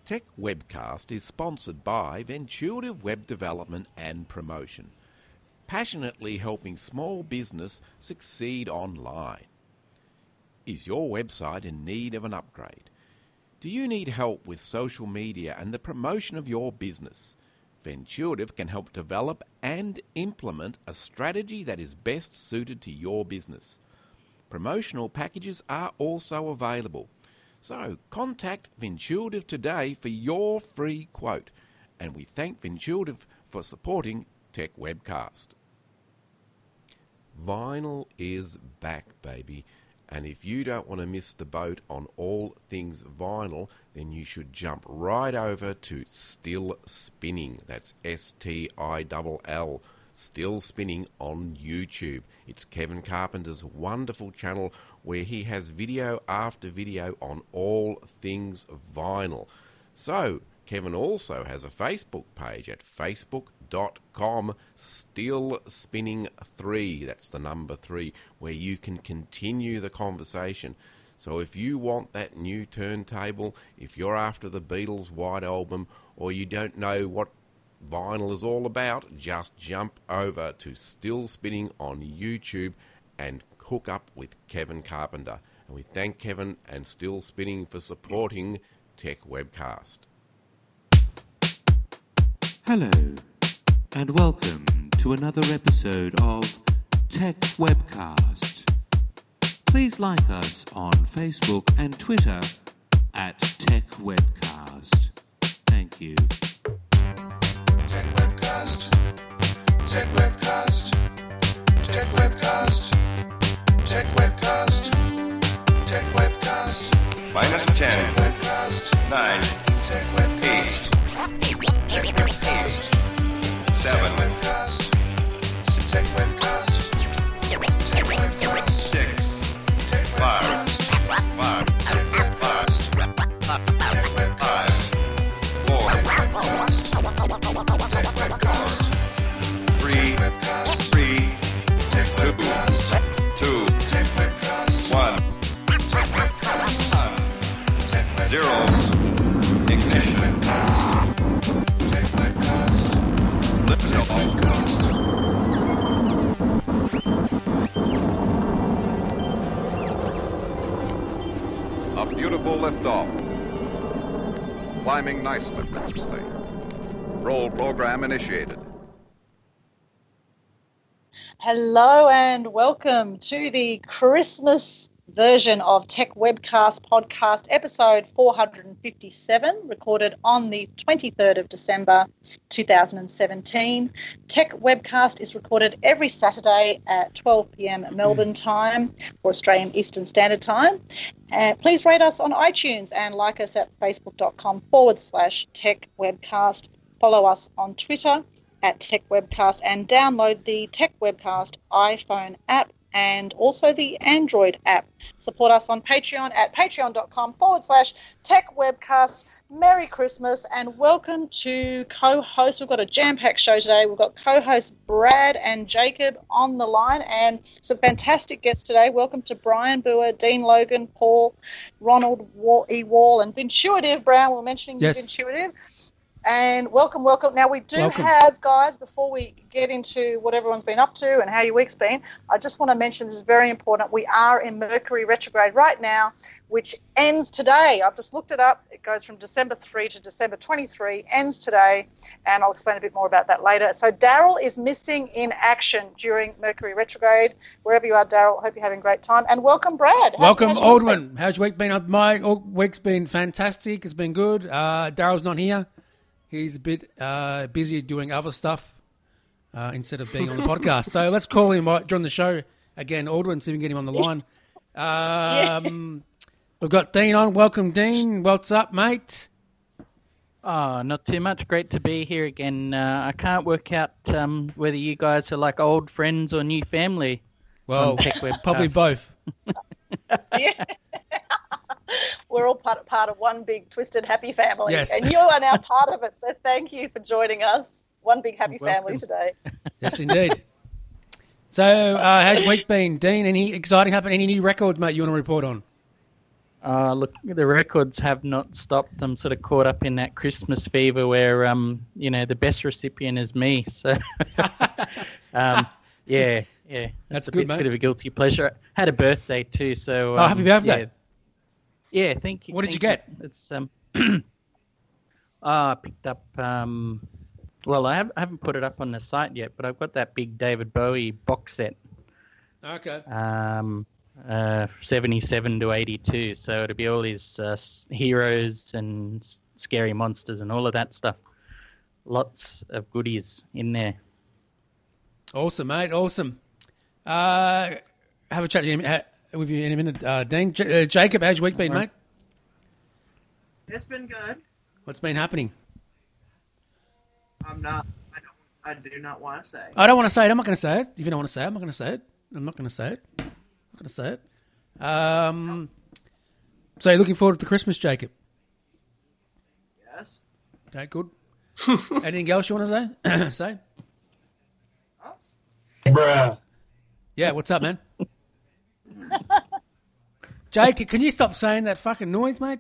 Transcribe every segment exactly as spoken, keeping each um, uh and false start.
Tech Webcast is sponsored by Ventuative Web Development and Promotion, passionately helping small business succeed online. Is your website in need of an upgrade? Do you need help with social media and the promotion of your business? Ventuative can help develop and implement a strategy that is best suited to your business. Promotional packages are also available. So contact Ventuative today for your free quote. And we thank Ventuative for supporting Tech Webcast. Vinyl is back, baby. And if you don't want to miss the boat on all things vinyl, then you should jump right over to Still Spinning. That's S T I L L. Still Spinning on YouTube. It's Kevin Carpenter's wonderful channel where he has video after video on all things vinyl. So, Kevin also has a Facebook page at facebook.com Still Spinning three. That's the number three, where you can continue the conversation. So if you want that new turntable, if you're after the Beatles' White Album, or you don't know what vinyl is all about, just jump over to Still Spinning on YouTube and hook up with Kevin Carpenter. And we thank Kevin and Still Spinning for supporting Tech Webcast. Hello, and welcome to another episode of Tech Webcast. Please like us on Facebook and Twitter at Tech Webcast. Thank you. Tech Webcast, Tech Webcast, Tech Webcast, Tech Webcast, Tech Webcast, Minus ten, Tech Webcast, nine, Tech Webcast, eight, Tech Webcast, seven, Webcast, Tech Webcast, Tech Webcast, six, Tech five, Webcast, five, Tech Webcast, Tech Webcast, five, four, Tech Webcast, three, Webcast, three, Tech two, Webcast, two, Tech Webcast, one, Tech Webcast, Tech Webcast, zero, ignition, Tech Webcast, lift Tech off. Webcast. A beautiful liftoff. Climbing nicely. Roll program initiated. Hello and welcome to the Christmas version of Tech Webcast podcast, episode four hundred fifty-seven, recorded on the twenty-third of December two thousand seventeen. Tech Webcast is recorded every Saturday at twelve p.m. Melbourne time or Australian Eastern Standard Time. And please rate us on iTunes and like us at facebook.com forward slash Tech Webcast. Follow us on Twitter at Tech Webcast and download the Tech Webcast iPhone app and also the Android app. Support us on Patreon at patreon.com forward slash Tech Webcast. Merry Christmas and welcome to co-host. We've got a jam-packed show today. We've got co-hosts Brad and Jacob on the line and some fantastic guests today. Welcome to Brian Boer, Dean Logan, Paul, Ronald E. Wall and Ventuative. Brown, we're mentioning Yes. Ventuative. And welcome, welcome. Now, we do Welcome. have, guys, before we get into what everyone's been up to and how your week's been, I just want to mention this is very important. We are in Mercury retrograde right now, which ends today. I've just looked it up. It goes from December third to December twenty-third, ends today, and I'll explain a bit more about that later. So Daryl is missing in action during Mercury retrograde. Wherever you are, Daryl, hope you're having a great time. And welcome, Brad. How- Welcome, how's your week Aldwin. How's your week been? Uh, My week's been fantastic. It's been good. Uh, Daryl's not here. He's a bit uh, busy doing other stuff uh, instead of being on the podcast. So let's call him uh, during the show again, Aldwin, see if we can get him on the line. Um, we've got Dean on. Welcome, Dean. What's up, mate? Oh, not too much. Great to be here again. Uh, I can't work out um, whether you guys are like old friends or new family. Well, on Tech Webcast. probably both. Yeah. We're all part, part of one big twisted happy family. Yes. And you are now part of it. So thank you for joining us. One big happy Welcome. family today. Yes, indeed. So uh, how's your week been, Dean? Any exciting happen? Any new records, mate, you want to report on? Uh, look, the records have not stopped. I'm sort of caught up in that Christmas fever where, um, you know, the best recipient is me. So, um, yeah, yeah. That's a good, bit, mate. bit of a guilty pleasure. Had a birthday too, so. Oh, Um, happy birthday. Yeah, yeah thank you. What did you thank get? It's um. oh, I picked up. Um, well, I, have, I haven't put it up on the site yet, but I've got that big David Bowie box set. Okay. Um, uh, seventy-seven to eighty-two. So it'll be all his uh, s- heroes and s- scary monsters and all of that stuff. Lots of goodies in there. Awesome, mate. Awesome. Uh, have a chat to you in a minute- ha- with you in a minute, uh, Dean. J- uh, Jacob, how's your week been, mate? It's been good. What's been happening? I'm not. I don't. I do not want to say. I don't want to say it. I'm not going to say it. If you don't want to say it, I'm not going to say it. I'm not going to say it. I'm not going to say it. Um, so you're looking forward to Christmas, Jacob? Yes. Okay, good. Anything else you want to say? say? Bruh. Yeah, what's up, man? Jake, can you stop saying that fucking noise, mate?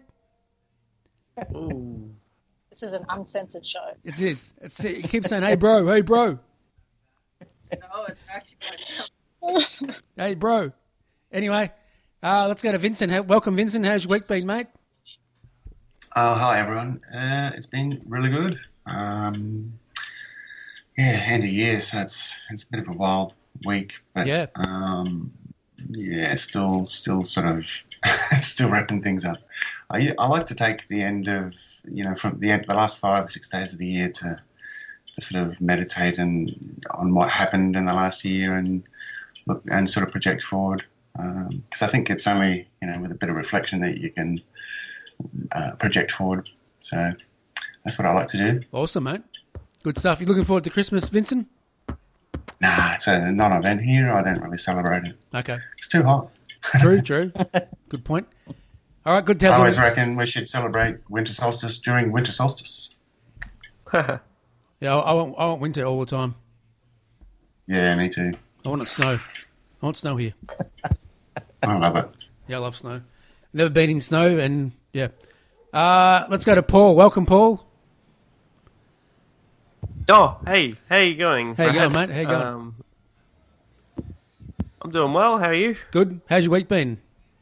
This is an uncensored show. It is. It's, you keep saying, hey, bro, hey, bro, No, it's actually. hey, bro. Anyway, uh, let's go to Vincent. How- Welcome, Vincent. How's your week been, mate? Oh, hi everyone. Uh, it's been really good. Um, yeah, end of year, so it's it's a bit of a wild week, but Yeah. um, yeah, still still sort of still wrapping things up. I I like to take the end of you know from the end the last five or six days of the year to to sort of meditate and on what happened in the last year and look and sort of project forward because I think it's only you know with a bit of reflection that you can. Uh, project forward. So that's what I like to do. Awesome, mate. Good stuff. You looking forward to Christmas, Vincent? Nah, it's a non-event here. I don't really celebrate it. Okay. It's too hot. True, true. Good point. All right, good to I have always you. reckon we should celebrate winter solstice during winter solstice. Yeah, I, I, want, I want winter all the time. Yeah, me too. I want it snow. I want snow here. I love it. Yeah, I love snow. Never been in snow, and yeah. Uh, let's go to Paul. Welcome, Paul. Oh, hey, how you going? How you going, Brad? mate? How you going? Um, I'm doing well. How are you? Good. How's your week been?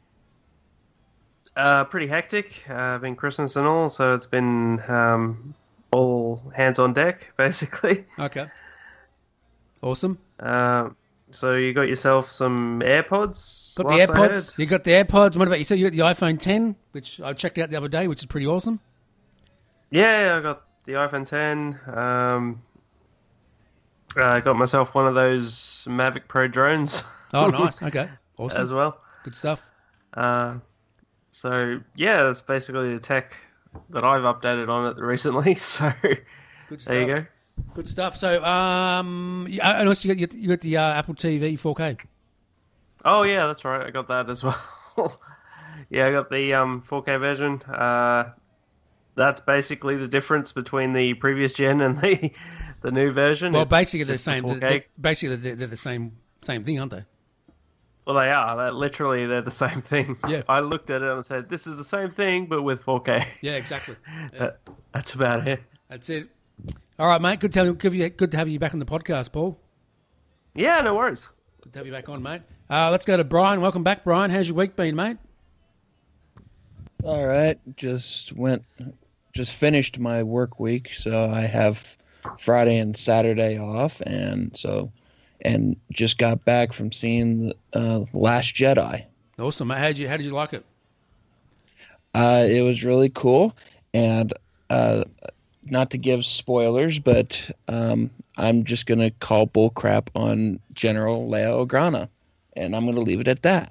Uh, pretty hectic. Uh, been Christmas and all, so it's been um, all hands on deck, basically. Okay. Awesome. Uh, so you got yourself some AirPods? Got last the I heard? AirPods. You got the AirPods. What about you? So you got the iPhone ten, which I checked out the other day, which is pretty awesome. Yeah, I got the iPhone ten. Um, I got myself one of those Mavic Pro drones. Oh, nice. Okay. Awesome. As well. Good stuff. Uh, so yeah, that's basically the tech that I've updated on it recently. So Good stuff. there you go. Good stuff. So, um, yeah, and also you got, you got the uh, Apple T V four K. Oh yeah, that's right. I got that as well. Yeah, I got the um, four K version. Uh, that's basically the difference between the previous gen and the the new version. Well, It's basically the just same. four K. They're, basically, they're, they're the same same thing, aren't they? Well, they are. They're literally, they're the same thing. Yeah. I looked at it and said, "This is the same thing, but with four K." Yeah, exactly. Yeah. That, that's about it. That's it. All right, mate. Good to have you, good to have you back on the podcast, Paul. Yeah, no worries. Good to have you back on, mate. Uh, let's go to Brian. Welcome back, Brian. How's your week been, mate? All right, just went, just finished my work week, so I have Friday and Saturday off, and so, and just got back from seeing the uh, Last Jedi. Awesome, mate. How did you How did you like it? Uh, it was really cool, and uh, not to give spoilers, but um, I'm just gonna call bullcrap on General Leia Organa, and I'm gonna leave it at that.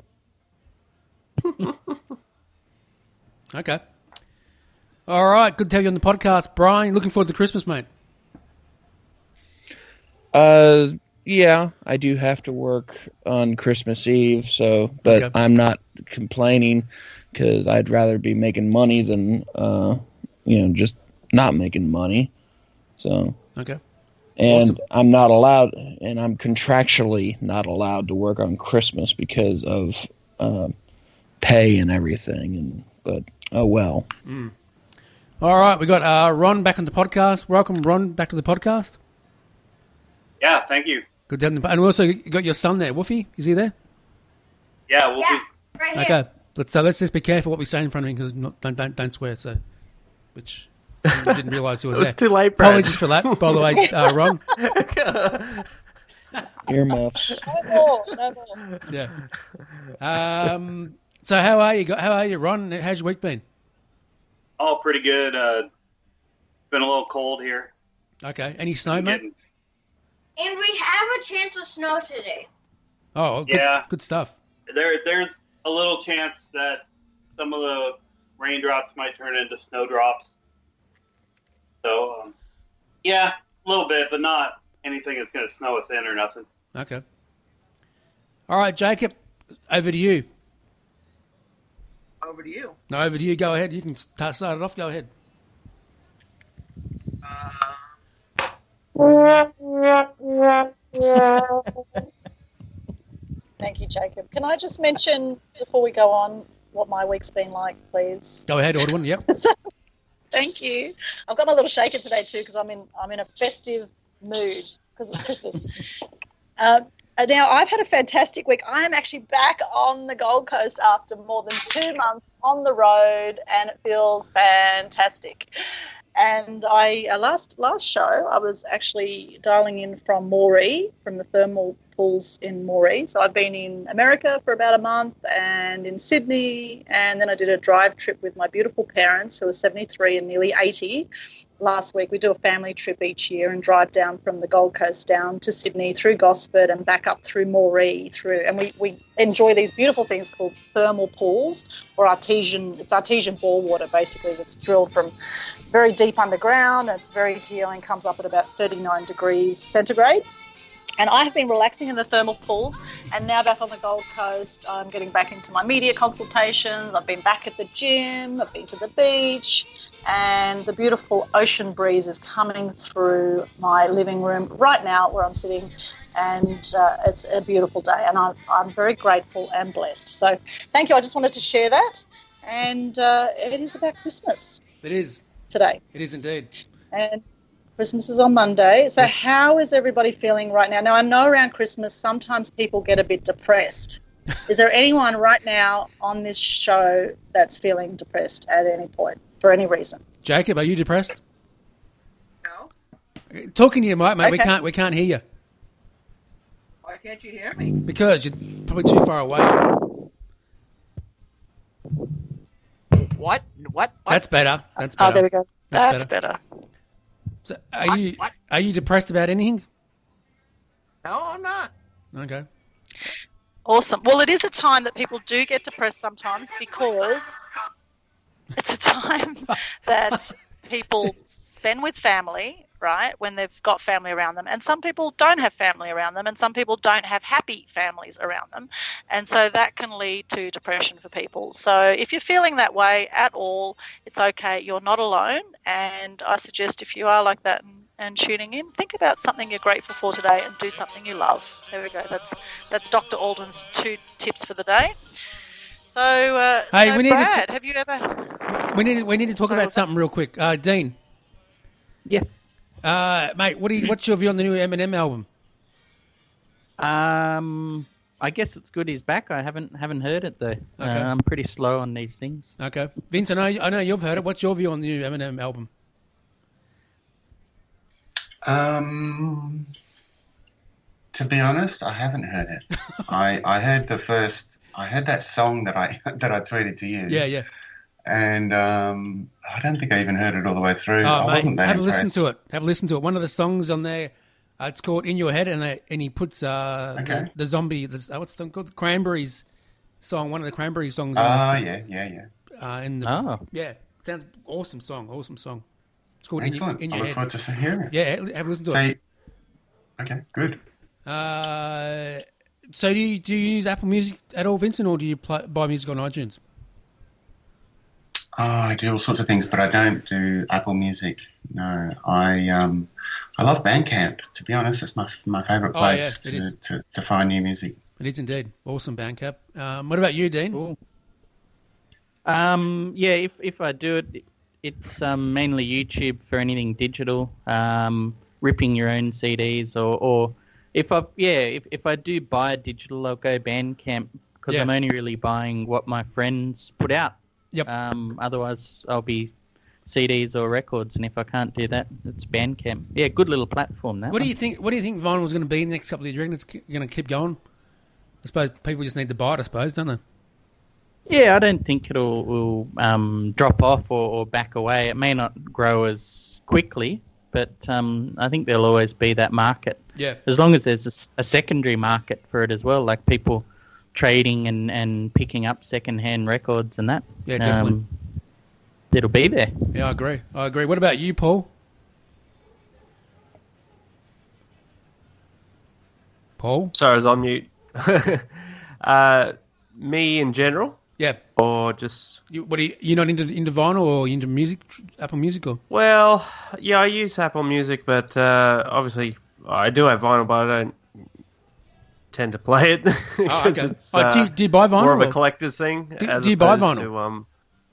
Okay. All right. Good to have you on the podcast, Brian. Looking forward to Christmas, mate. Uh, yeah, I do have to work on Christmas Eve, so, but Okay. I'm not complaining because I'd rather be making money than, uh, you know, just not making money. So, Okay. and Awesome. I'm not allowed, and I'm contractually not allowed to work on Christmas because of uh, pay and everything. And but oh well. Mm. All right, we got uh, Ron back on the podcast. Welcome, Ron, back to the podcast. Yeah, thank you. Good to have you. And we also you got your son there, Woofy. Is he there? Yeah, we'll Yeah, be. right here. Okay. Let's, so let's just be careful what we say in front of him because don't, don't don't swear. So, which I didn't realise he was It was there. too late, Brad. Apologies for that, by the way, uh, Ron. Earmuffs. No more, no more. Yeah. Um. So how are you? How are you, Ron? How's your week been? All pretty good. Uh, been a little cold here. Okay. Any snow, mate? Getting- And we have a chance of snow today. Oh, good, Yeah. good stuff. There, there's a little chance that some of the raindrops might turn into snowdrops. So, um, yeah, a little bit, but not anything that's going to snow us in or nothing. Okay. All right, Jacob, over to you. Over to you. No, over to you. Go ahead. You can start, start it off. Go ahead. Thank you, Jacob. Can I just mention before we go on what my week's been like, please? Go ahead, Audwin. Yep. Thank you. I've got my little shaker today too because I'm in I'm in a festive mood because it's Christmas. uh, now I've had a fantastic week. I am actually back on the Gold Coast after more than two months on the road, and it feels fantastic. And I uh, last last show I was actually dialing in from Moree, from the thermal pools in Moree. So I've been in America for about a month and in Sydney, and then I did a drive trip with my beautiful parents who are seventy-three and nearly eighty. Last week we do a family trip each year and drive down from the Gold Coast down to Sydney through Gosford and back up through Moree through, and we, we enjoy these beautiful things called thermal pools or artesian. It's artesian bore water basically that's drilled from very deep underground. It's very healing, comes up at about thirty-nine degrees centigrade. And I have been relaxing in the thermal pools, and now back on the Gold Coast, I'm getting back into my media consultations. I've been back at the gym, I've been to the beach, and the beautiful ocean breeze is coming through my living room right now where I'm sitting, and uh, it's a beautiful day, and I'm, I'm very grateful and blessed. So thank you. I just wanted to share that, and uh, it is about Christmas It is. today. It is indeed. And Christmas is on Monday. So how is everybody feeling right now? Now, I know around Christmas sometimes people get a bit depressed. Is there anyone right now on this show that's feeling depressed at any point for any reason? Jacob, are you depressed? No. Talking to you, mate, mate. We Okay. can't. We can't hear you Why can't you hear me? because you're probably too far away. What? What? What? That's better. That's better. Oh, there we go. That's That's, better. So are you What? are you depressed about anything? No, I'm not. Okay. Awesome. Well, it is a time that people do get depressed sometimes because it's a time that people spend with family, right, when they've got family around them. And some people don't have family around them, and some people don't have happy families around them. And so that can lead to depression for people. So if you're feeling that way at all, it's okay. You're not alone. And I suggest if you are like that and, and tuning in, think about something you're grateful for today and do something you love. There we go. That's that's Doctor Aldrin's two tips for the day. So, uh, Hey, so we need to Brad, t- have you ever... We need we need to talk Sorry, about what's something real quick. Uh, Dean, Yes. uh, mate, what do you, what's your view on the new Eminem album? Um, I guess it's good he's back. I haven't haven't heard it though. Okay. Uh, I'm pretty slow on these things. Okay, Vince, I know I know you've heard it. What's your view on the new Eminem album? Um, to be honest, I haven't heard it. I I heard the first. I heard that song that I that I tweeted to you. Yeah, yeah. And um, I don't think I even heard it all the way through. Oh, I mate, wasn't that have a impressed. listen to it. Have a listen to it. One of the songs on there, uh, it's called "In Your Head," and they, and he puts uh, Okay. the, the zombie. The, uh, what's it called? The Cranberries song. One of the Cranberries songs. on Ah, it. yeah, yeah, yeah. Uh, in the, Oh. yeah, sounds awesome song. Awesome song. It's called Excellent. In I Your, look in forward Your to Head. hearing it. Yeah, have a listen to So, it. okay, good. Uh, so do you, do you use Apple Music at all, Vincent, or do you play, buy music on iTunes? Oh, I do all sorts of things, but I don't do Apple Music. No, I um, I love Bandcamp. To be honest, it's my my favourite Oh, place yeah, it to, is. to to find new music. It is indeed. Awesome Bandcamp. Um, what about you, Dean? Cool. Um, yeah, if if I do it, it's um, mainly YouTube for anything digital. Um, ripping your own C Ds, or, or if I yeah, if if I do buy digital, I'll go Bandcamp because Yeah. I'm only really buying what my friends put out. Yep. Um, otherwise, I'll be C Ds or records, and if I can't do that, it's Bandcamp. Yeah, good little platform. That What do one. you think? What do you think vinyl is going to be in the next couple of years? Do you reckon it's going to keep going? I suppose people just need to buy it. I suppose, don't they? Yeah, I don't think it'll will, um, drop off or, or back away. It may not grow as quickly, but um, I think there'll always be that market. Yeah. As long as there's a, s- a secondary market for it as well, like people trading and, and picking up second-hand records and that. Yeah, definitely. Um, it'll be there. Yeah, I agree. I agree. What about you, Paul? Paul? Sorry, I was on mute. uh, me in general? Yeah. Or just... You, what are you, you not into into vinyl or into music, Apple Music or? Well, yeah, I use Apple Music, but uh, obviously I do have vinyl, but I don't tend to play it because Oh, okay. it's Oh, do you- uh, do you buy vinyl more of a or- collector's thing. Do- as do you buy opposed vinyl? To, um,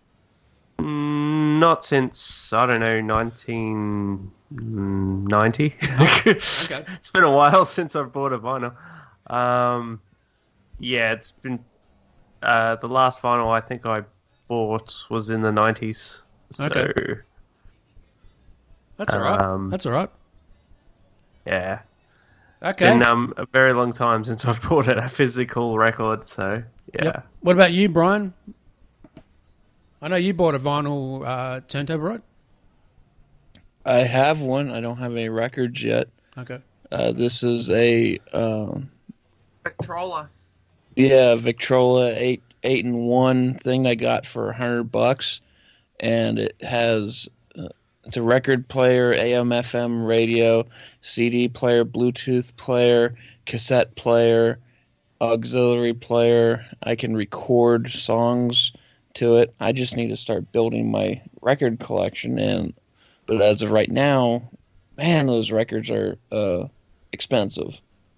mm, not since, I don't know, nineteen ninety. okay. It's been a while since I've bought a vinyl. Um, yeah, it's been... Uh, the last vinyl I think I bought was in the nineties. So, Okay. That's all right. um, That's all right. Yeah. Okay. It's been um, a very long time since I've bought a physical record, so yeah. Yep. What about you, Brian? I know you bought a vinyl uh, turntable, right? I have one. I don't have any records yet. Okay. Uh, this is a um, Victrola. yeah Victrola eight eight and one thing I got for a hundred bucks, and it has uh, it's a record player, A M F M radio, C D player, Bluetooth player, cassette player, auxiliary player. I can record songs to it. I just need to start building my record collection, and but as of right now, man, those records are uh, expensive.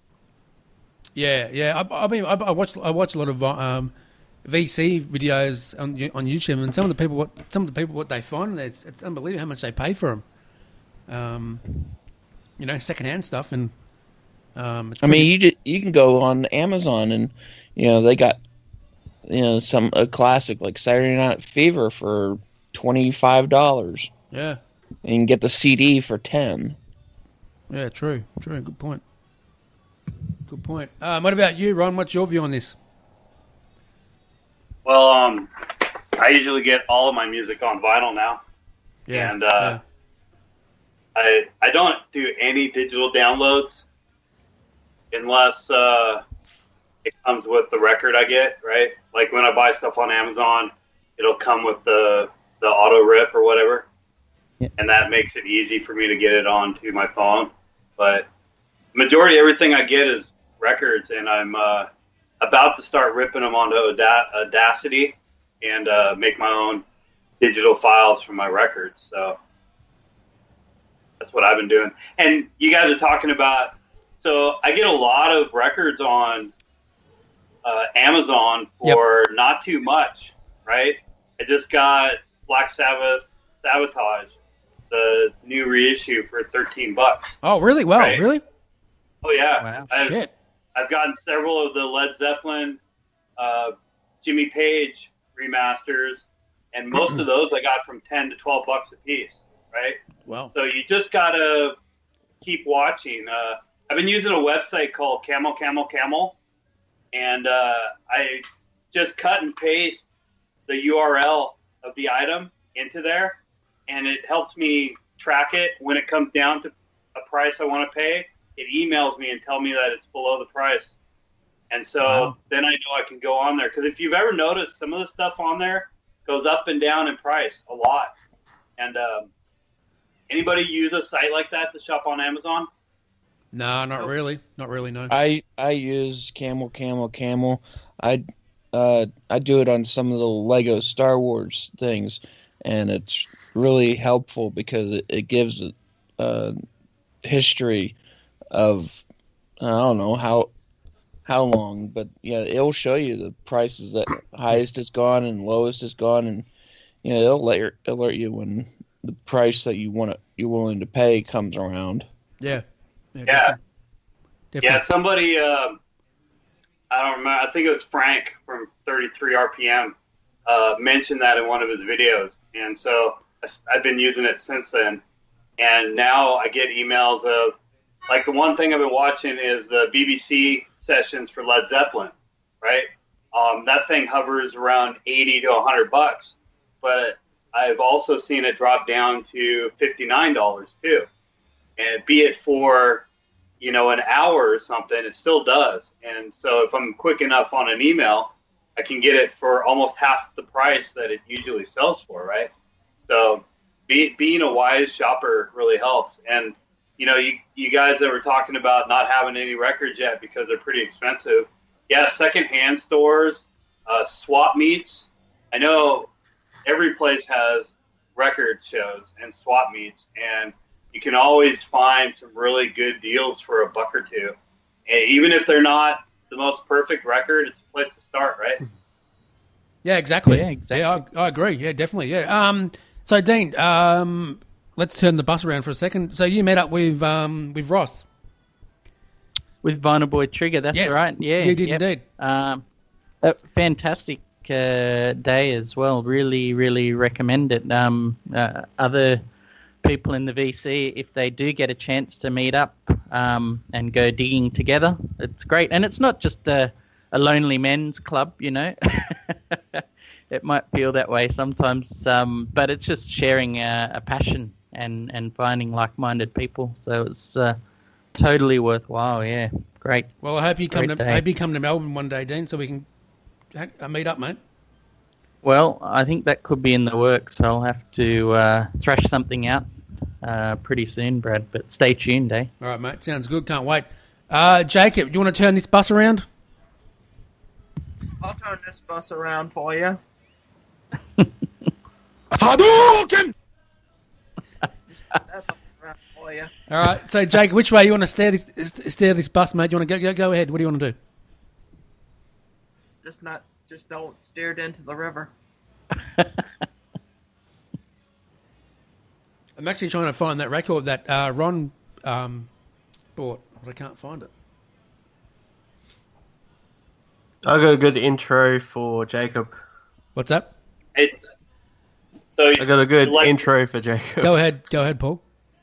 Yeah, yeah. I, I mean, I, I watch I watch a lot of um, V C videos on on YouTube, and some of the people what some of the people what they find it's, it's unbelievable how much they pay for them. Um, you know, secondhand stuff, and um, it's I mean, you ju- you can go on Amazon and you know they got you know some a classic like Saturday Night Fever for twenty five dollars. Yeah. And you can get the C D for ten. Yeah, true, true. Good point. Good point. Um, what about you, Ron? What's your view on this? Well, um, I usually get all of my music on vinyl now, Yeah. and uh, I I don't do any digital downloads unless uh, it comes with the record I get. Right, like when I buy stuff on Amazon, it'll come with the the auto rip or whatever, and that makes it easy for me to get it onto my phone. But majority everything I get is records, and I'm uh, about to start ripping them onto Auda- Audacity and uh, make my own digital files for my records. So that's what I've been doing. And you guys are talking about, so I get a lot of records on uh, Amazon for not too much, right? I just got Black Sabbath Sabotage, the new reissue, for thirteen bucks. Oh, really? Wow, Right. really? Oh yeah. Wow. I've, Shit. I've gotten several of the Led Zeppelin, uh, Jimmy Page remasters, and most of those I got from ten to twelve bucks a piece, right? Wow. So you just gotta keep watching. Uh, I've been using a website called Camel Camel Camel, and uh, I just cut and paste the U R L of the item into there, and it helps me track it when it comes down to a price I want to pay. It emails me and tell me that it's below the price. And so Wow. then I know I can go on there. Because if you've ever noticed, some of the stuff on there goes up and down in price a lot. And um, anybody use a site like that to shop on Amazon? No, not really. Not really, no. I I use Camel Camel Camel. I uh I do it on some of the Lego Star Wars things, and it's really helpful because it, it gives a history of I don't know how how long, but yeah, it'll show you the prices that highest it's gone and lowest it's gone, and you know it'll let your, alert you when the price that you want to, you're willing to pay comes around. Yeah. Yeah. definitely. Yeah, Definitely. somebody, uh, I don't remember, I think it was Frank from thirty-three R P M, uh, mentioned that in one of his videos. And so I- I've been using it since then. And now I get emails of, like the one thing I've been watching is the B B C sessions for Led Zeppelin, right? Um, that thing hovers around eighty to one hundred bucks. But I've also seen it drop down to fifty-nine dollars too. And be it for, you know, an hour or something, it still does. And so if I'm quick enough on an email, I can get it for almost half the price that it usually sells for, right? So be, being a wise shopper really helps. And, you know, you, you guys that were talking about not having any records yet because they're pretty expensive. Yeah, secondhand stores, uh, swap meets. I know every place has record shows and swap meets, and you can always find some really good deals for a buck or two. And even if they're not the most perfect record, it's a place to start, right? Yeah, exactly. Yeah, exactly. Yeah, I, I agree. Yeah, definitely. Yeah. Um. So, Dean, um, let's turn the bus around for a second. So, you met up with um with Ross. With Vinyl Boy Trigger, that's Yes, right. Yeah, you did yep. indeed. Um, a fantastic uh, day as well. Really, really recommend it. Um, uh, other people in the V C, if they do get a chance to meet up um, and go digging together, it's great. And it's not just a, a lonely men's club, you know. It might feel that way sometimes, um, but it's just sharing a, a passion and, and finding like-minded people. So it's uh, totally worthwhile. Yeah, great. Well, I hope you come Great to day. I hope you come to Melbourne one day, Dean, so we can ha- uh, meet up, mate. Well, I think that could be in the works. I'll have to uh, thrash something out uh, pretty soon, Brad. But stay tuned, eh? All right, mate. Sounds good. Can't wait. Uh, Jacob, do you want to turn this bus around? I'll turn this bus around for you. Hadouken! Around for you. All right. So, Jacob, which way you want to steer this steer this bus, mate? Do you want to go, go go ahead? What do you want to do? Just not, just don't steer it into the river. I'm actually trying to find that record that uh, Ron um, bought, but I can't find it. I got a good intro for Jacob. What's that? It, so I got a good like- intro for Jacob. Go ahead. Go ahead, Paul.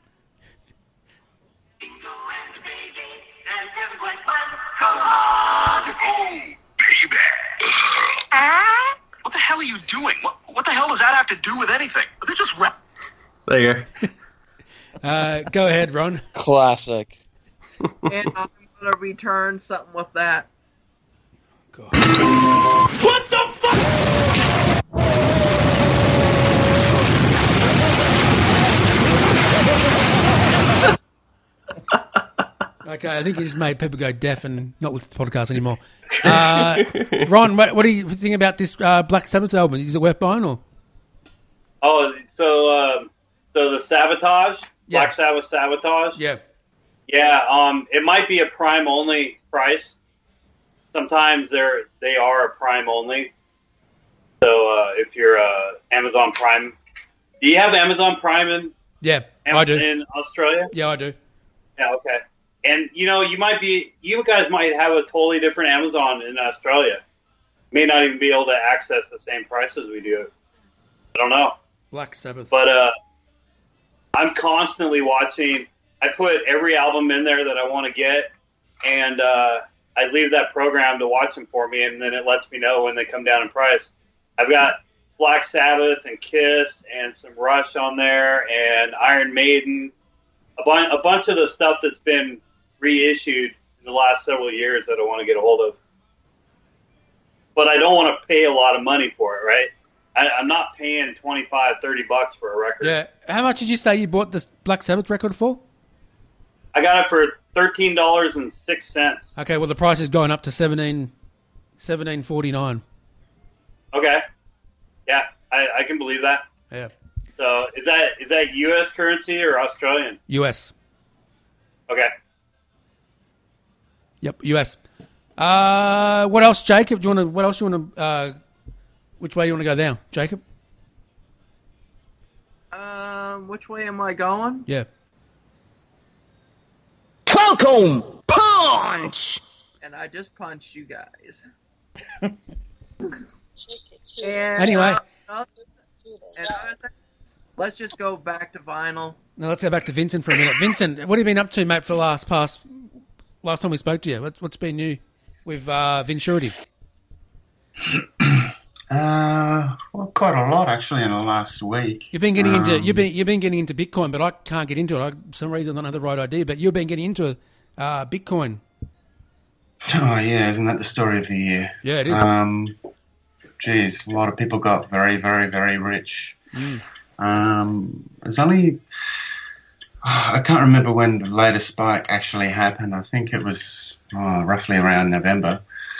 What the hell are you doing? What, what the hell does that have to do with anything? They just rap. There you go. Uh, go ahead, Ron. Classic. And I'm gonna return something with that. What the fuck? Okay, I think he just made people go deaf and not listen to the podcast anymore. Uh, Ron, what, what do you think about this uh, Black Sabbath album? Is it worth buying or? Oh, so um, so the Sabotage, Yeah. Black Sabbath Sabotage. Yeah. Yeah, um, it might be a Prime only price. Sometimes they're they are a Prime only. So uh, if you're uh, Amazon Prime, do you have Amazon Prime in Yeah, Am- I do. in Australia? Yeah, I do. Yeah, okay. And you know, you might be, you guys might have a totally different Amazon in Australia. May not even be able to access the same prices we do. I don't know. Black Sabbath. But uh, I'm constantly watching. I put every album in there that I want to get, and uh, I leave that program to watch them for me, and then it lets me know when they come down in price. I've got Black Sabbath and Kiss and some Rush on there, and Iron Maiden, a, bun- a bunch of the stuff that's been reissued in the last several years that I want to get a hold of. But I don't want to pay a lot of money for it, right? I, I'm not paying twenty-five, thirty bucks for a record. Yeah. How much did you say you bought this Black Sabbath record for? I got it for thirteen dollars and six cents. Okay, well the price is going up to seventeen, seventeen forty nine. Okay, yeah, I, I can believe that. Yeah. So is that is that U S currency or Australian? U S. Okay. Yep, U S. Uh, what else, Jacob? Do you want to? What else you want to? Uh, which way you want to go now, Jacob? Um, which way am I going? Yeah. Welcome, punch! And I just punched you guys. and, Anyway. uh, and other things, let's just go back to vinyl. Now let's go back to Vincent for a minute. Vincent, what have you been up to, mate, for the last past last time we spoke to you? What, what's been new with uh, Vinsurity? Uh, well, quite a lot actually in the last week. You've been getting into Um, you've been you've been getting into Bitcoin, but I can't get into it. I, for some reason I don't have the right idea. But you've been getting into uh, Bitcoin. Oh yeah, isn't that the story of the year? Yeah, it is. Um, geez, a lot of people got very, very, very rich. Mm. Um, it's only I can't remember when the latest spike actually happened. I think it was oh, roughly around November.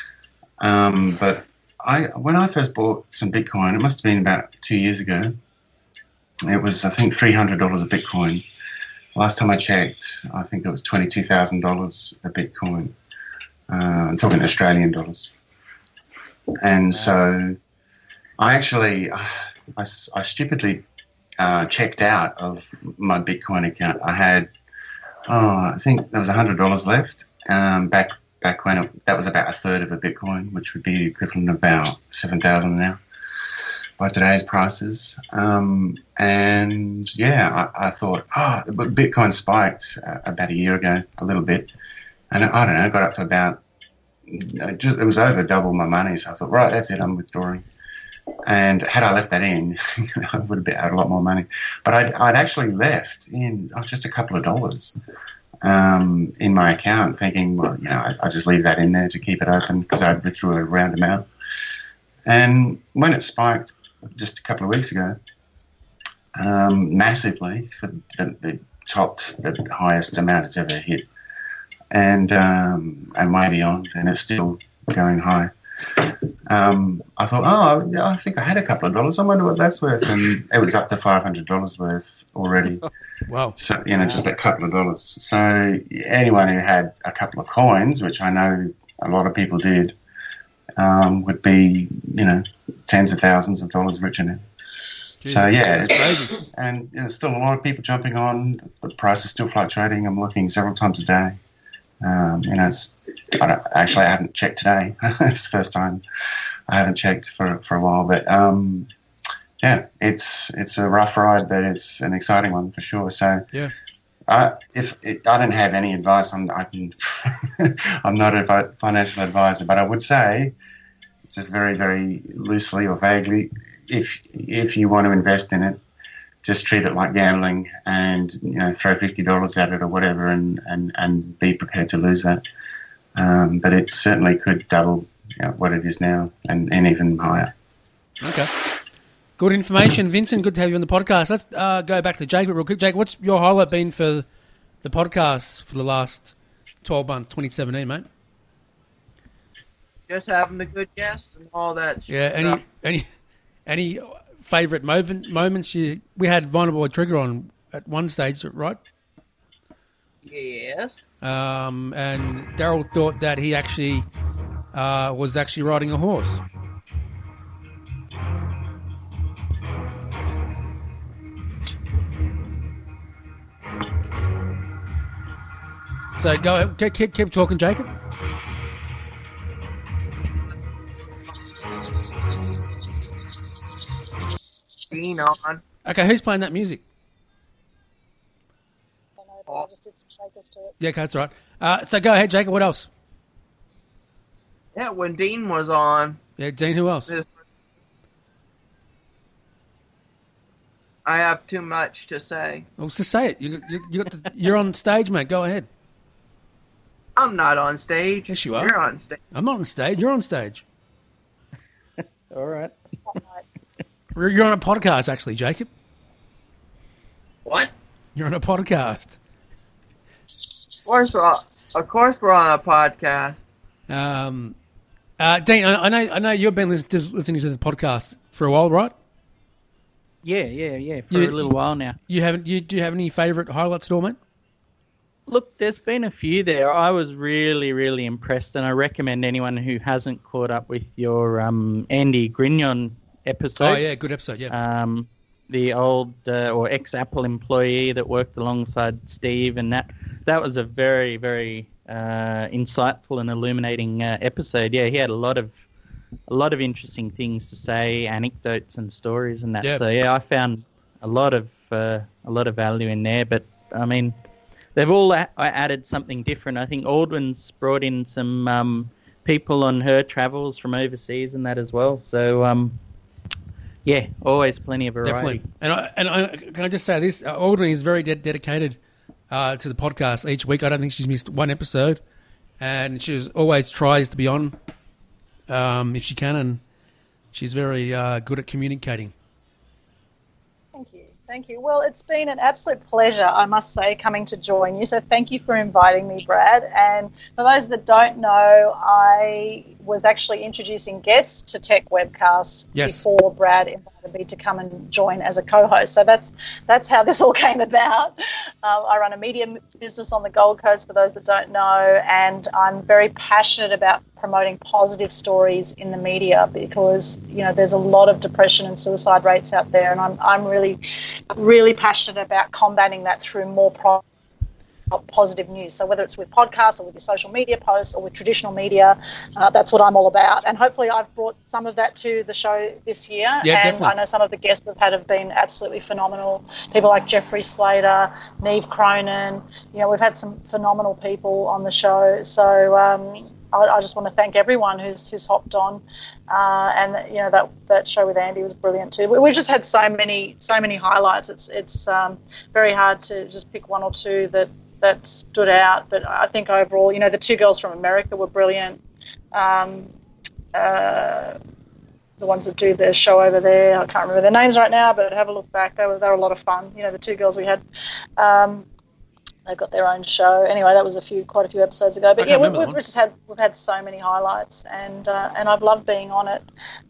Um, but I when I first bought some Bitcoin, it must have been about two years ago. It was I think three hundred dollars a Bitcoin. Last time I checked, I think it was twenty-two thousand dollars a Bitcoin. Uh, I'm talking Australian dollars. And so I actually, I, I stupidly uh, checked out of my Bitcoin account. I had, oh, I think there was one hundred dollars left um, back back when it, that was about a third of a Bitcoin, which would be equivalent of about seven thousand now by today's prices. Um, and yeah, I, I thought, oh, but Bitcoin spiked uh, about a year ago, a little bit. And I don't know, got up to about, it, just, it was over double my money. So I thought, right, that's it, I'm withdrawing. And had I left that in, I would have been out a lot more money. But I'd, I'd actually left in oh, just a couple of dollars um, in my account, thinking, well, you know, I, I'll just leave that in there to keep it open because I withdrew a round amount. And when it spiked just a couple of weeks ago, um, massively, for the, the topped the highest amount it's ever hit. And um, and way beyond, and it's still going high. Um, I thought, oh, yeah, I think I had a couple of dollars. I wonder what that's worth, and it was up to five hundred dollars worth already. Wow! So you know, just that couple of dollars. So anyone who had a couple of coins, which I know a lot of people did, um, would be you know tens of thousands of dollars richer now. Jeez, So yeah, that's it's- crazy. and there's still a lot of people jumping on. The price is still fluctuating. I'm looking several times a day. Um, you know, it's, I don't, actually I haven't checked today. It's the first time I haven't checked for for a while. But um, yeah, it's it's a rough ride, but it's an exciting one for sure. So Yeah. I, if it, I don't have any advice on, I can, I'm not a fi- financial advisor, but I would say, just very very loosely or vaguely, if if you want to invest in it, just treat it like gambling and, you know, throw fifty dollars at it or whatever and, and, and be prepared to lose that. Um, but it certainly could double you know, what it is now and, and even higher. Okay. Good information, Vincent. Good to have you on the podcast. Let's uh, go back to Jake real quick. Jake, what's your highlight been for the podcast for the last twelve months, twenty seventeen, mate? Just having a good guess and all that. Yeah. Any stuff. any any favourite moment, moments? You we had Vulnerable Trigger on at one stage, right? Yes. Um, and Daryl thought that he actually uh, was actually riding a horse. So go keep, keep, keep talking, Jacob. Being on. Okay, who's playing that music? I just did some shakers to it. Yeah, okay, that's all right. Uh, so go ahead, Jacob. What else? Yeah, when Dean was on, Yeah, Dean. Who else? I have too much to say. Well, just say it. You, you, you got the, you're on stage, mate. Go ahead. I'm not on stage. Yes, you are. You're on stage. I'm not on stage. You're on stage. All right. You're you're on a podcast, actually, Jacob. What? You're on a podcast. Of course, we're on, of course we're on a podcast. Um, uh, Dean, I, I know I know you've been lis- just listening to the podcast for a while, right? Yeah, yeah, yeah. For You- a little while now. You haven't. You do you have any favourite highlights at all, mate? Look, there's been a few there. I was really, really impressed, and I recommend anyone who hasn't caught up with your um, Andy Grignon episode. Oh, yeah, good episode, yeah. Um, the old uh, or ex-Apple employee that worked alongside Steve, and that that was a very, very uh, insightful and illuminating uh, episode. Yeah, he had a lot of a lot of interesting things to say, anecdotes and stories, and that. Yep. So yeah, I found a lot of uh, a lot of value in there. But I mean, they've all a- added something different. I think Aldwin's brought in some um, people on her travels from overseas and that as well. So um, yeah, always plenty of variety. Definitely. And I, and I, can I just say this? Uh, Aldrin is very de- dedicated uh, to the podcast each week. I don't think she's missed one episode, and she always tries to be on um, if she can, and she's very uh, good at communicating. Thank you. Thank you. Well, it's been an absolute pleasure, I must say, coming to join you. So thank you for inviting me, Brad. And for those that don't know, I was actually introducing guests to Tech Webcast yes. before Brad invited me to come and join as a co-host. So that's that's how this all came about. Uh, I run a media business on the Gold Coast, for those that don't know, and I'm very passionate about promoting positive stories in the media because, you know, there's a lot of depression and suicide rates out there, and I'm I'm really, really passionate about combating that through more pro- positive news. So whether it's with podcasts or with your social media posts or with traditional media, uh, that's what I'm all about. And hopefully I've brought some of that to the show this year. Yeah, and definitely. I know some of the guests we've had have been absolutely phenomenal. People like Jeffrey Slater, Neve Cronin. You know, we've had some phenomenal people on the show. So um, I, I just want to thank everyone who's who's hopped on. Uh, and you know that that show with Andy was brilliant too. We, we've just had so many so many highlights. It's it's um, very hard to just pick one or two that. that stood out, but I think overall, you know, the two girls from America were brilliant. Um, uh, the ones that do the show over there, I can't remember their names right now, but have a look back. They were they were a lot of fun. You know, the two girls we had, um, they've got their own show. Anyway, that was a few quite a few episodes ago. But yeah, we, we've just had we've had so many highlights, and uh, and I've loved being on it.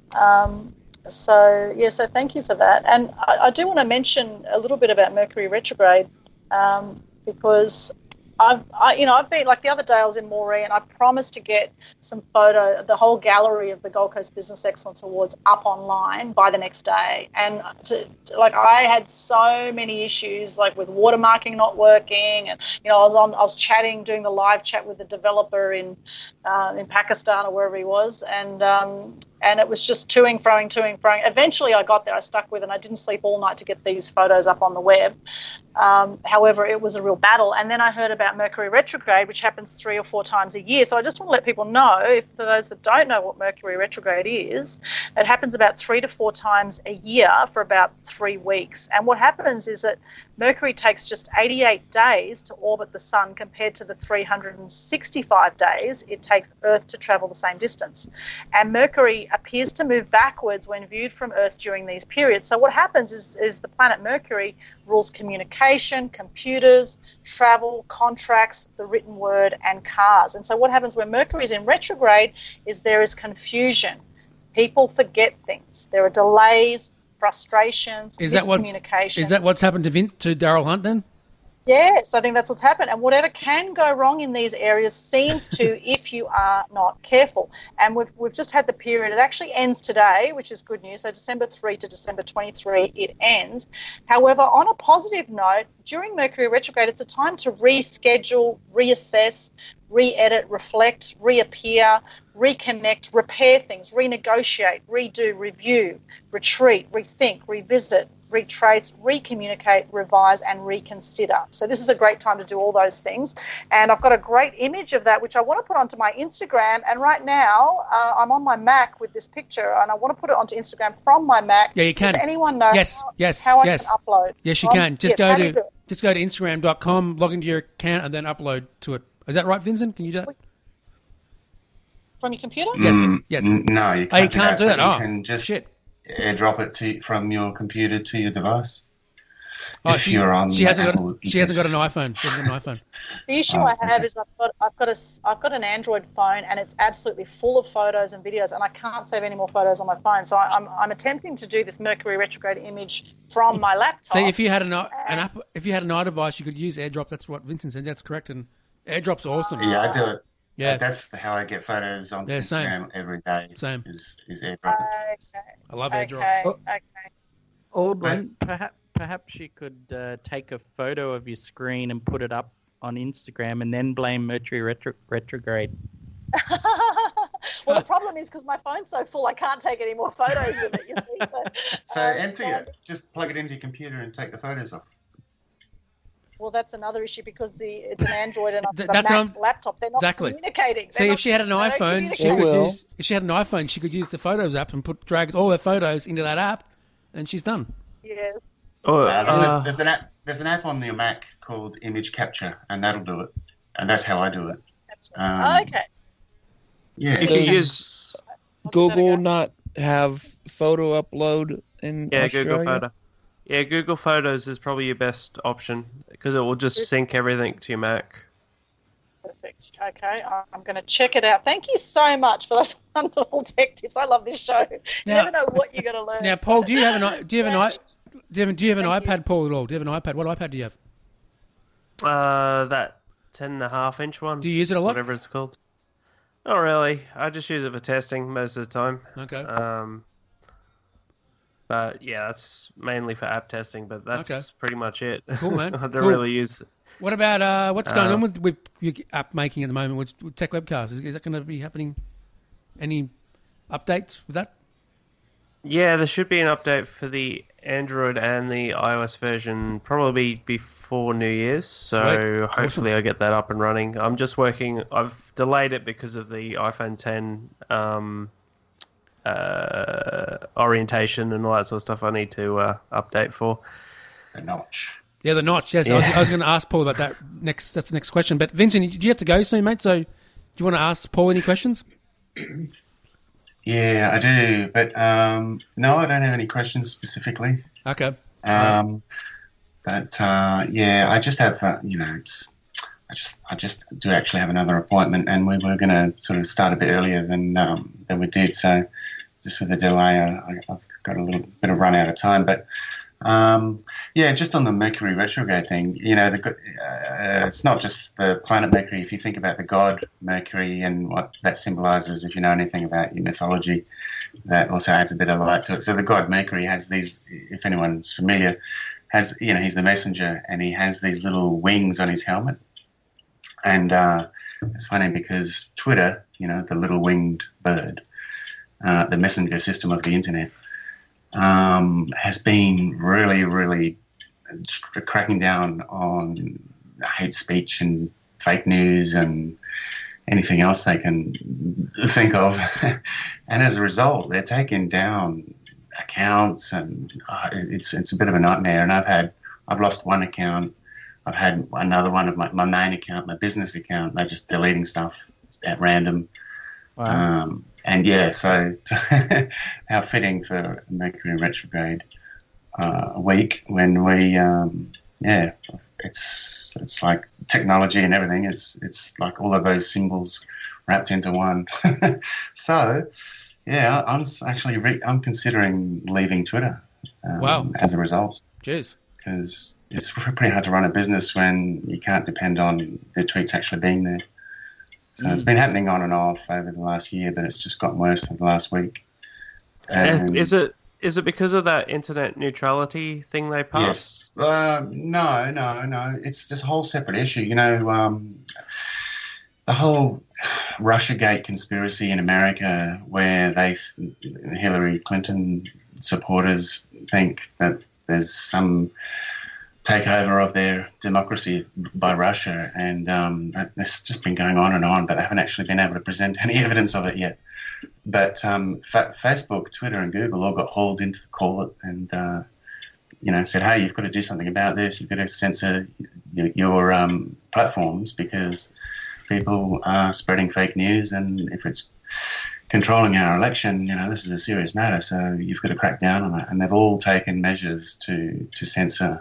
Um, so yeah, so thank you for that. And I, I do want to mention a little bit about Mercury retrograde. Um, because I've, I, you know, I've been, like the other day I was in Moree and I promised to get some photo, the whole gallery of the Gold Coast Business Excellence Awards up online by the next day. And to, to, like I had so many issues, like with watermarking not working, and you know, I was on, I was chatting, doing the live chat with the developer in uh, in Pakistan or wherever he was, and um, and it was just toing, froing, toing, froing. Eventually I got there, I stuck with it, and I didn't sleep all night to get these photos up on the web. Um, however, it was a real battle. And then I heard about Mercury retrograde, which happens three or four times a year. So I just want to let people know, if for those that don't know what Mercury retrograde is, it happens about three to four times a year for about three weeks. And what happens is that Mercury takes just eighty-eight days to orbit the sun compared to the three hundred sixty-five days it takes Earth to travel the same distance. And Mercury appears to move backwards when viewed from Earth during these periods. So what happens is, is the planet Mercury rules communication, computers, travel, contracts, the written word, and cars. And so what happens when Mercury is in retrograde is there is confusion. People forget things. There are delays, frustrations, Is that, what's, miscommunication. is that what's happened to Vin, to Daryl Hunt then? Yes, I think that's what's happened. And whatever can go wrong in these areas seems to if you are not careful. And we've we've just had the period. It actually ends today, which is good news. So December third to December twenty-third, it ends. However, on a positive note, during Mercury retrograde, it's a time to reschedule, reassess, re-edit, reflect, reappear, reconnect, repair things, renegotiate, redo, review, retreat, rethink, revisit, retrace, recommunicate, revise, and reconsider. So this is a great time to do all those things. And I've got a great image of that, which I want to put onto my Instagram. And right now, uh, I'm on my Mac with this picture, and I want to put it onto Instagram from my Mac. Yeah, you can. Does anyone know yes, how, yes, how I yes. can upload? Yes, you from? can. Just yes, go how do you to do it? just go to Instagram dot com, log into your account, and then upload to it. Is that right, Vincent? Can you do that? From your computer? Yes, Mm, yes. n- No, you can't, Oh, you can't do that. that. but Oh, you can just shit. airdrop it to from your computer to your device. Oh, if she, you're on she hasn't Apple got she hasn't got an iPhone. She hasn't got an iPhone. The issue Oh, I have okay. is I've got I've got a I've got an Android phone and it's absolutely full of photos and videos, and I can't save any more photos on my phone. So I, I'm I'm attempting to do this Mercury retrograde image from my laptop. See, if you had an i- an app, if you had an iDevice, you could use AirDrop. That's what Vincent said. That's correct. And AirDrop's awesome. Yeah, I do it. Yeah. That's how I get photos onto Yeah, same. Instagram every day. Same. Is, is AirDrop. Okay. I love Okay. AirDrop. Okay. Aldwin, perhaps perhaps you could uh, take a photo of your screen and put it up on Instagram, and then blame Mercury retro- retrograde. Well, the problem is because my phone's so full, I can't take any more photos with it. You see? So, So um, empty so- it. Just plug it into your computer and take the photos off. Well, that's another issue because the it's an Android and Th- a that's Mac what I'm- laptop. They're not Exactly. communicating. They're See, not- if she had an they don't iPhone, she communicate. could will. use. If she had an iPhone, she could use the Photos app and put drag all her photos into that app, and she's done. Yes. Oh, Uh, there's, uh, a, there's an app. There's an app on your Mac called Image Capture, and that'll do it. And that's how I do it. Um, okay. Yeah. you can use Google not have photo upload in yeah Australia? Google Photo. Yeah, Google Photos is probably your best option because it will just sync everything to your Mac. Perfect. Okay, I- I'm going to check it out. Thank you so much for those wonderful tech tips. I love this show. You Now- never know what you're going to learn. Now, Paul, do you have an i- do you have an i- do you have, do you have an Thank you. iPad, Paul, at all? Do you have an iPad? What iPad do you have? Uh, that ten and a half inch one. Do you use it a lot? Whatever it's called. Not really. I just use it for testing most of the time. Okay. Um, but yeah, that's mainly for app testing. But that's Okay. pretty much it. Cool, man. I don't Cool. really use. What about uh, what's going Uh, on with, with your app making at the moment with, with Tech Webcast? Is, is that going to be happening? Any updates with that? Yeah, there should be an update for the Android and the iOS version probably before New Year's. So Sweet. hopefully Awesome. I get that up and running. I'm just working. I've delayed it because of the iPhone ten um, uh, orientation and all that sort of stuff I need to uh, update for. The notch. Yeah, the notch. Yes, I was, Yeah. I was going to ask Paul about that next. That's the next question. But Vincent, do you have to go soon, mate? So, do you want to ask Paul any questions? Yeah, I do. But um, no, I don't have any questions specifically. Okay. Um, but uh, yeah, I just have, uh, you know, it's, I just, I just do actually have another appointment, and we were going to sort of start a bit earlier than um, than we did. So, just with the delay, I, I've got a little bit of run out of time. But um, yeah, just on the Mercury retrograde thing, you know, the, go- uh, it's not just the planet Mercury. If you think about the god Mercury and what that symbolizes, if you know anything about your mythology, that also adds a bit of light to it. So the god Mercury has these, if anyone's familiar, has, you know, he's the messenger, and he has these little wings on his helmet. And uh, it's funny because Twitter, you know, the little winged bird, uh, the messenger system of the internet, um, has been really, really st- cracking down on hate speech and fake news and anything else they can think of. And as a result, they're taking down accounts, and uh, it's it's a bit of a nightmare. And I've had I've lost one account. I've had another one of my, my main account, my business account. They're just deleting stuff at random. Wow. Um, and yeah, so how fitting for Mercury retrograde uh, week when we, um, yeah, it's it's like technology and everything. It's it's like all of those symbols wrapped into one. So yeah, I'm s- actually re- I'm considering leaving Twitter. Um, Wow. As a result. Cheers. Because it's pretty hard to run a business when you can't depend on the tweets actually being there. So it's been happening on and off over the last year, but it's just gotten worse over the last week. And is it is it because of that internet neutrality thing they passed? Yes. Uh, no, no, no. It's just a whole separate issue. You know, um, the whole Russiagate conspiracy in America, where they Hillary Clinton supporters think that there's some takeover of their democracy by Russia, and um, that- this has just been going on and on, but they haven't actually been able to present any evidence of it yet. But um, fa- Facebook, Twitter, and Google all got hauled into the court and, uh, you know, said, hey, you've got to do something about this. You've got to censor your, your um, platforms because people are spreading fake news, and if it's controlling our election, you know, this is a serious matter, so you've got to crack down on it. And they've all taken measures to, to censor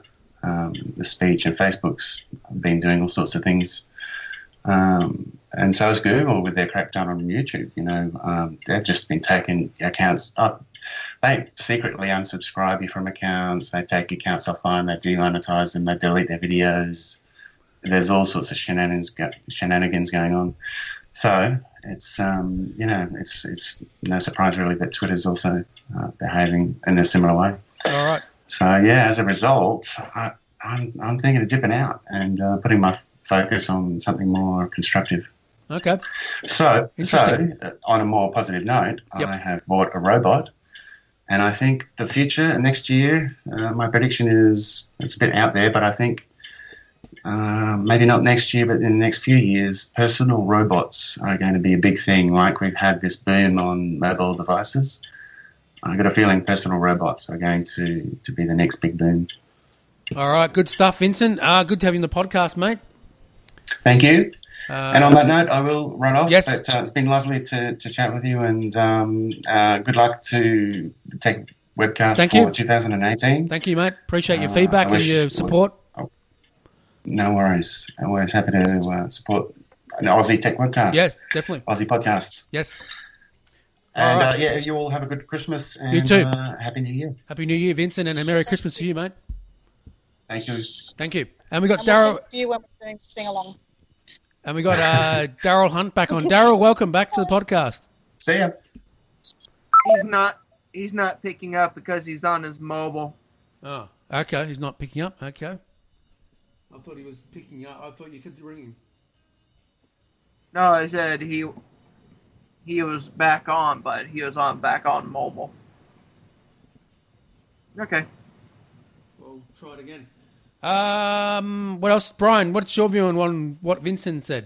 um, the speech, and Facebook's been doing all sorts of things. Um, and so is Google with their crackdown on YouTube. You know, um, they've just been taking accounts. Oh, they secretly unsubscribe you from accounts. They take accounts offline. They demonetize them. They delete their videos. There's all sorts of shenanigans go- shenanigans going on. So it's um, you know it's it's no surprise really that Twitter's also uh, behaving in a similar way. All right. So yeah, as a result, I, I'm I'm thinking of dipping out and uh, putting my focus on something more constructive. Okay. So so Interesting. uh, on a more positive note, Yep. I have bought a robot, and I think the future next year, uh, my prediction is it's a bit out there, but I think. Uh, maybe not next year, but in the next few years, personal robots are going to be a big thing. Like we've had this boom on mobile devices. I got a feeling personal robots are going to, to be the next big boom. All right. Good stuff, Vincent. Uh, good to have you on the podcast, mate. Thank you. Uh, and on that note, I will run off. Yes. But uh, it's been lovely to, to chat with you, and um, uh, good luck to the Tech Webcast Thank for you. twenty eighteen. Thank you, mate. Appreciate your Uh, feedback I and wish- your support. No worries. I'm always happy to uh, support an Aussie Tech Webcast. Yes, definitely. Aussie podcasts. Yes. And All right. uh, yeah, you all have a good Christmas and You too. Uh, Happy New Year. Happy New Year, Vincent, and a Merry Christmas to you, mate. Thank you. Thank you. And we got And we'll Daryl. talk to you when we're doing sing along. And we got uh, Daryl Hunt back on. Daryl, welcome back to the podcast. See ya. He's not. He's not picking up because he's on his mobile. Oh, okay. He's not picking up. Okay. I thought he was picking up. I thought you said to ring him. No, I said he he was back on, but he was on back on mobile. Okay. We'll try it again. Um, what else, Brian? What's your view on one, what Vincent said?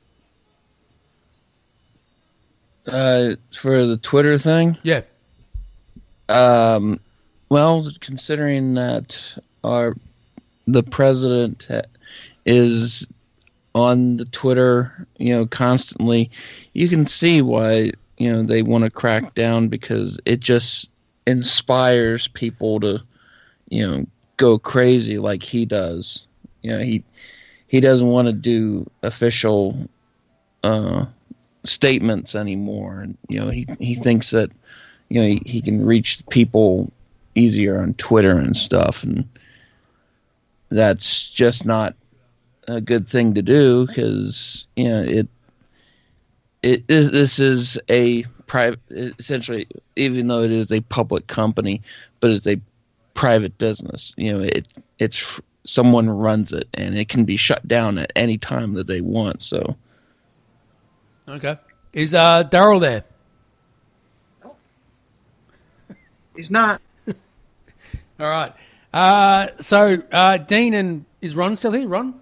Uh, for the Twitter thing? Yeah. Um, well, considering that our the president is on the Twitter, you know, constantly, you can see why, you know, they want to crack down, because it just inspires people to, you know, go crazy like he does. You know, he he doesn't want to do official uh, statements anymore. And, you know, he, he thinks that, you know, he, he can reach people easier on Twitter and stuff, and that's just not a good thing to do, because, you know, it it is this is a private, essentially, even though it is a public company, but it's a private business. You know, it it's someone runs it, and it can be shut down at any time that they want. So, Okay. Is uh, Daryl there? He's not. All right. Uh, so, uh, Dean and... Is Ron still here? Ron?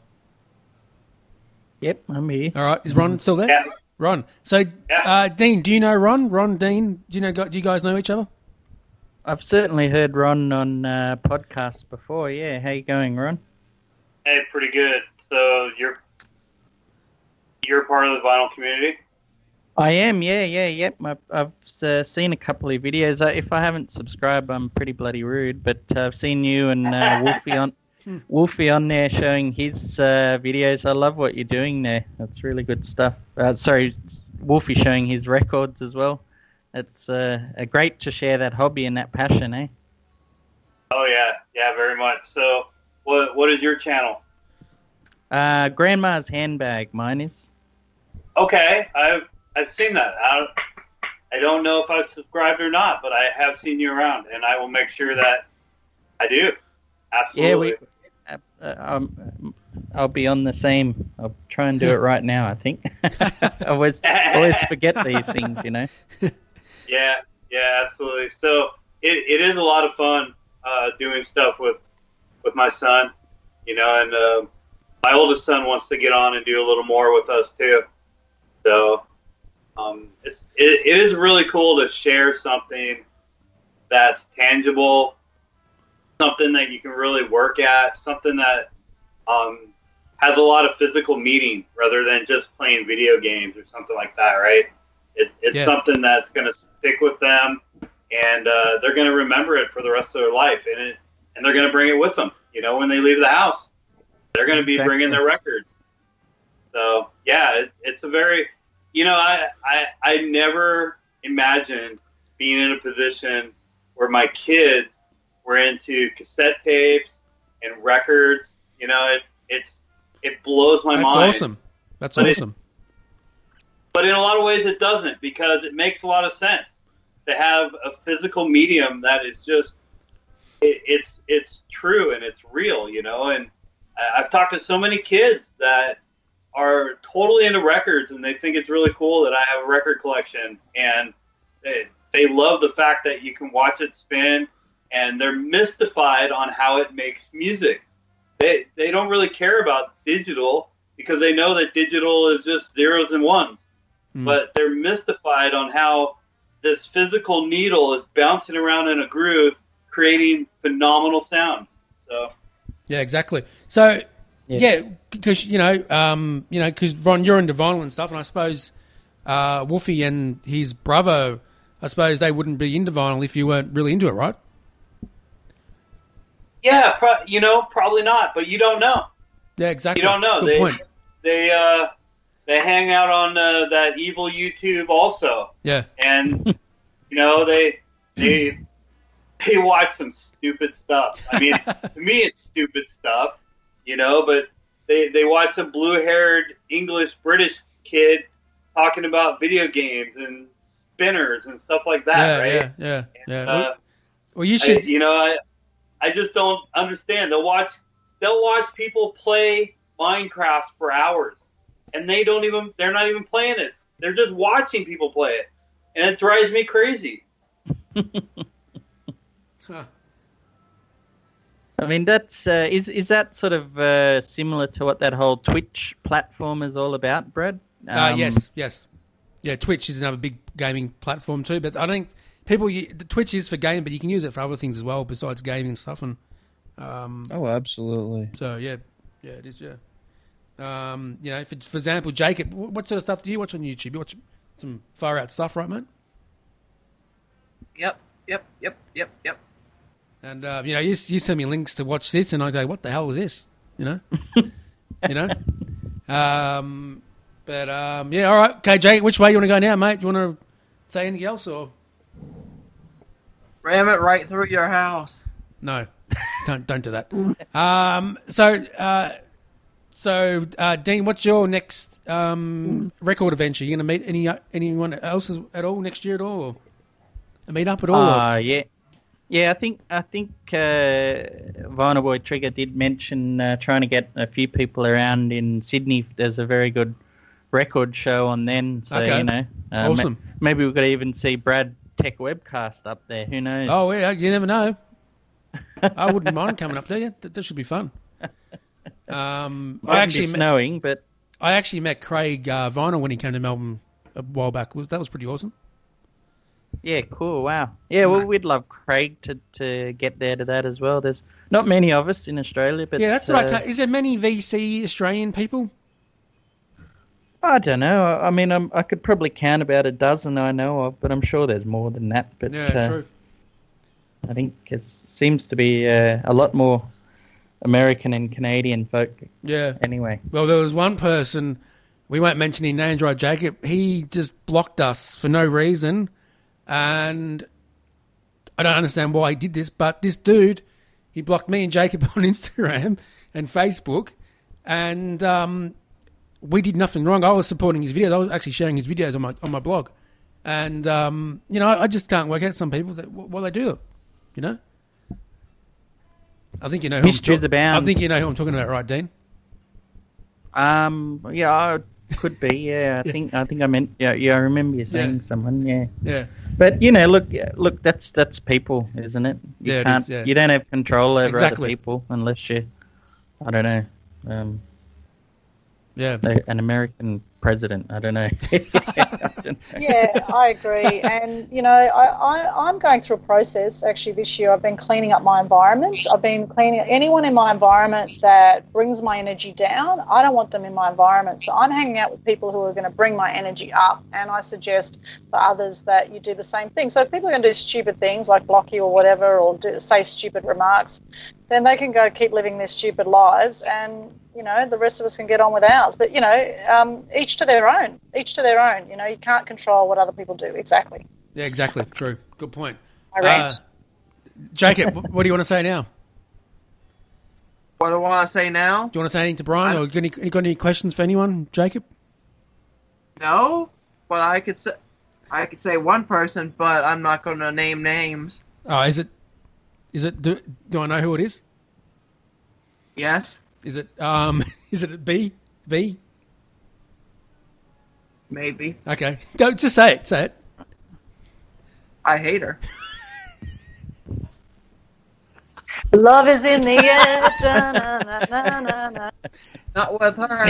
Yep, I'm here. All right. Is Ron still there? Yeah. Ron. So, uh, Dean, do you know Ron? Ron, Dean, do you know? Do you guys know each other? I've certainly heard Ron on uh, podcasts before. Yeah, how you going, Ron? Hey, pretty good. So you're you're part of the vinyl community? I am. Yeah, yeah, yep. I've, I've uh, seen a couple of videos. Uh, If I haven't subscribed, I'm pretty bloody rude. But uh, I've seen you and uh, Wolfie on Wolfie on there showing his uh, videos. I love what you're doing there. That's really good stuff. Uh, sorry, Wolfie showing his records as well. It's uh, uh, great to share that hobby and that passion, eh? Oh yeah, yeah, very much. So, what what is your channel? Uh, Grandma's Handbag, mine is. Okay, I've I've seen that. I I don't know if I've subscribed or not, but I have seen you around, and I will make sure that I do. Absolutely. Yeah, we. Uh, uh, um, I'll be on the same. I'll try and do it right now, I think. I always always forget these things, you know. Yeah, yeah, absolutely. So it, it is a lot of fun uh, doing stuff with with my son, you know, and uh, my oldest son wants to get on and do a little more with us too. So um, it's it, it is really cool to share something that's tangible, something that you can really work at, something that um, has a lot of physical meaning rather than just playing video games or something like that, right? It's it's Yeah. something that's going to stick with them, and uh, they're going to remember it for the rest of their life, and it and they're going to bring it with them. You know, when they leave the house, they're going to be Exactly. bringing their records. So yeah, it, it's a very, you know, I, I I never imagined being in a position where my kids were into cassette tapes and records. You know, it it's it blows my That's mind. awesome. That's But it- awesome. But in a lot of ways, it doesn't, because it makes a lot of sense to have a physical medium that is just it, it's it's true and it's real, you know. And I- I've talked to so many kids that are totally into records, and they think it's really cool that I have a record collection, and they they love the fact that you can watch it spin, and they're mystified on how it makes music. They they don't really care about digital because they know that digital is just zeros and ones. Mm. But they're mystified on how this physical needle is bouncing around in a groove, creating phenomenal sound. So Yeah, exactly. So, Yeah. yeah, because you know, um, you know, because Ron, you're into vinyl and stuff, and I suppose uh, Wolfie and his brother, I suppose they wouldn't be into vinyl if you weren't really into it, right? yeah, pro- you know, probably not, but you don't know. Yeah, exactly. You don't know. Good they point. they uh, they hang out on uh, that evil YouTube also. Yeah. And you know they they they watch some stupid stuff. I mean, to me it's stupid stuff, you know, but they they watch some blue-haired English British kid talking about video games and spinners and stuff like that, yeah, right? yeah, yeah, yeah. Uh, well, well, you should. I, you know, I I just don't understand. They'll watch they'll watch people play Minecraft for hours, and they don't even they're not even playing it. They're just watching people play it, and it drives me crazy. Huh. I mean, that's uh, is is that sort of uh, similar to what that whole Twitch platform is all about, Brad? Uh, Um, yes, yes. Yeah, Twitch is another big gaming platform too, but I think people, the Twitch is for gaming, but you can use it for other things as well besides gaming and stuff. And um, Oh, absolutely. so yeah, yeah, it is. Yeah, um, you know, for, for example, Jacob, wh- what sort of stuff do you watch on YouTube? You watch some far out stuff, right, mate? Yep, yep, yep, yep, yep. And uh, you know, you, you send me links to watch this, and I go, "What the hell is this?" You know, you know. Um, but um, yeah, all right, okay, Jake. Which way you want to go now, mate? Do you want to say anything else, or Ram it right through your house. no? Don't don't do that. Um, so uh, so uh, Dean, what's your next um, record adventure? You going to meet any uh, anyone else at all next year at all, or a meet up at all? or- Uh, yeah, yeah. I think I think uh, Vinyl Boy Trigger did mention uh, trying to get a few people around in Sydney. There's a very good record show on then, so Okay. you know, uh, Awesome. ma- maybe we could even see Brad Tech Webcast up there. Who knows? Oh yeah, you never know. I wouldn't mind coming up there. Yeah, that, that should be fun. Um, Might I be actually met, snowing, but I actually met Craig uh, Vinyl when he came to Melbourne a while back. That was pretty awesome. yeah, cool. Wow. Yeah, well, we'd love Craig to, to get there to that as well. There's not many of us in Australia, but yeah, that's what I. uh, Can't, is there many V C Australian people? I don't know. I mean, I'm, I could probably count about a dozen I know of, but I'm sure there's more than that. But Yeah, uh, true. I think it seems to be uh, a lot more American and Canadian folk. Yeah. Anyway. Well, there was one person, we won't mention his names, right, Jacob? He just blocked us for no reason, and I don't understand why he did this, but this dude, he blocked me and Jacob on Instagram and Facebook, and um, we did nothing wrong. I was supporting his videos. I was actually sharing his videos on my on my blog, and um, you know, I, I just can't work out some people that why they do it. You know, I think you know. Who I'm Mysteries talk- abound. I think you know who I'm talking about, right, Dean? Um. Yeah, I could be. Yeah, I think. I think I meant. Yeah. Yeah. I remember you saying Yeah. someone. Yeah. Yeah. But you know, look, look. That's that's people, isn't it? You Yeah, it can't. is, yeah. You don't have control over Exactly. other people unless you. I don't know. Um, yeah. An American president. I don't know. Yeah, I agree. And, you know, I, I, I'm going through a process actually this year. I've been cleaning up my environment. I've been cleaning anyone in my environment that brings my energy down. I don't want them in my environment. So I'm hanging out with people who are going to bring my energy up. And I suggest for others that you do the same thing. So if people are going to do stupid things like block you or whatever, or do, say stupid remarks, then they can go keep living their stupid lives, and you know the rest of us can get on with ours. But you know, um, each to their own. Each to their own. You know, you can't control what other people do. Exactly. Yeah, exactly. True. Good point. I rant. Uh, Jacob, what do you want to say now? What do I want to say now? Do you want to say anything to Brian, or got any, got any questions for anyone, Jacob? No, but I could say I could say one person, but I'm not going to name names. Oh, is it? Is it? Do, do I know who it is? Yes. Is it? Um, is it B? B? Maybe. Okay. Don't just say it. Say it. I hate her. Love is in the air. Da, na, na, na, na, na. Not with her.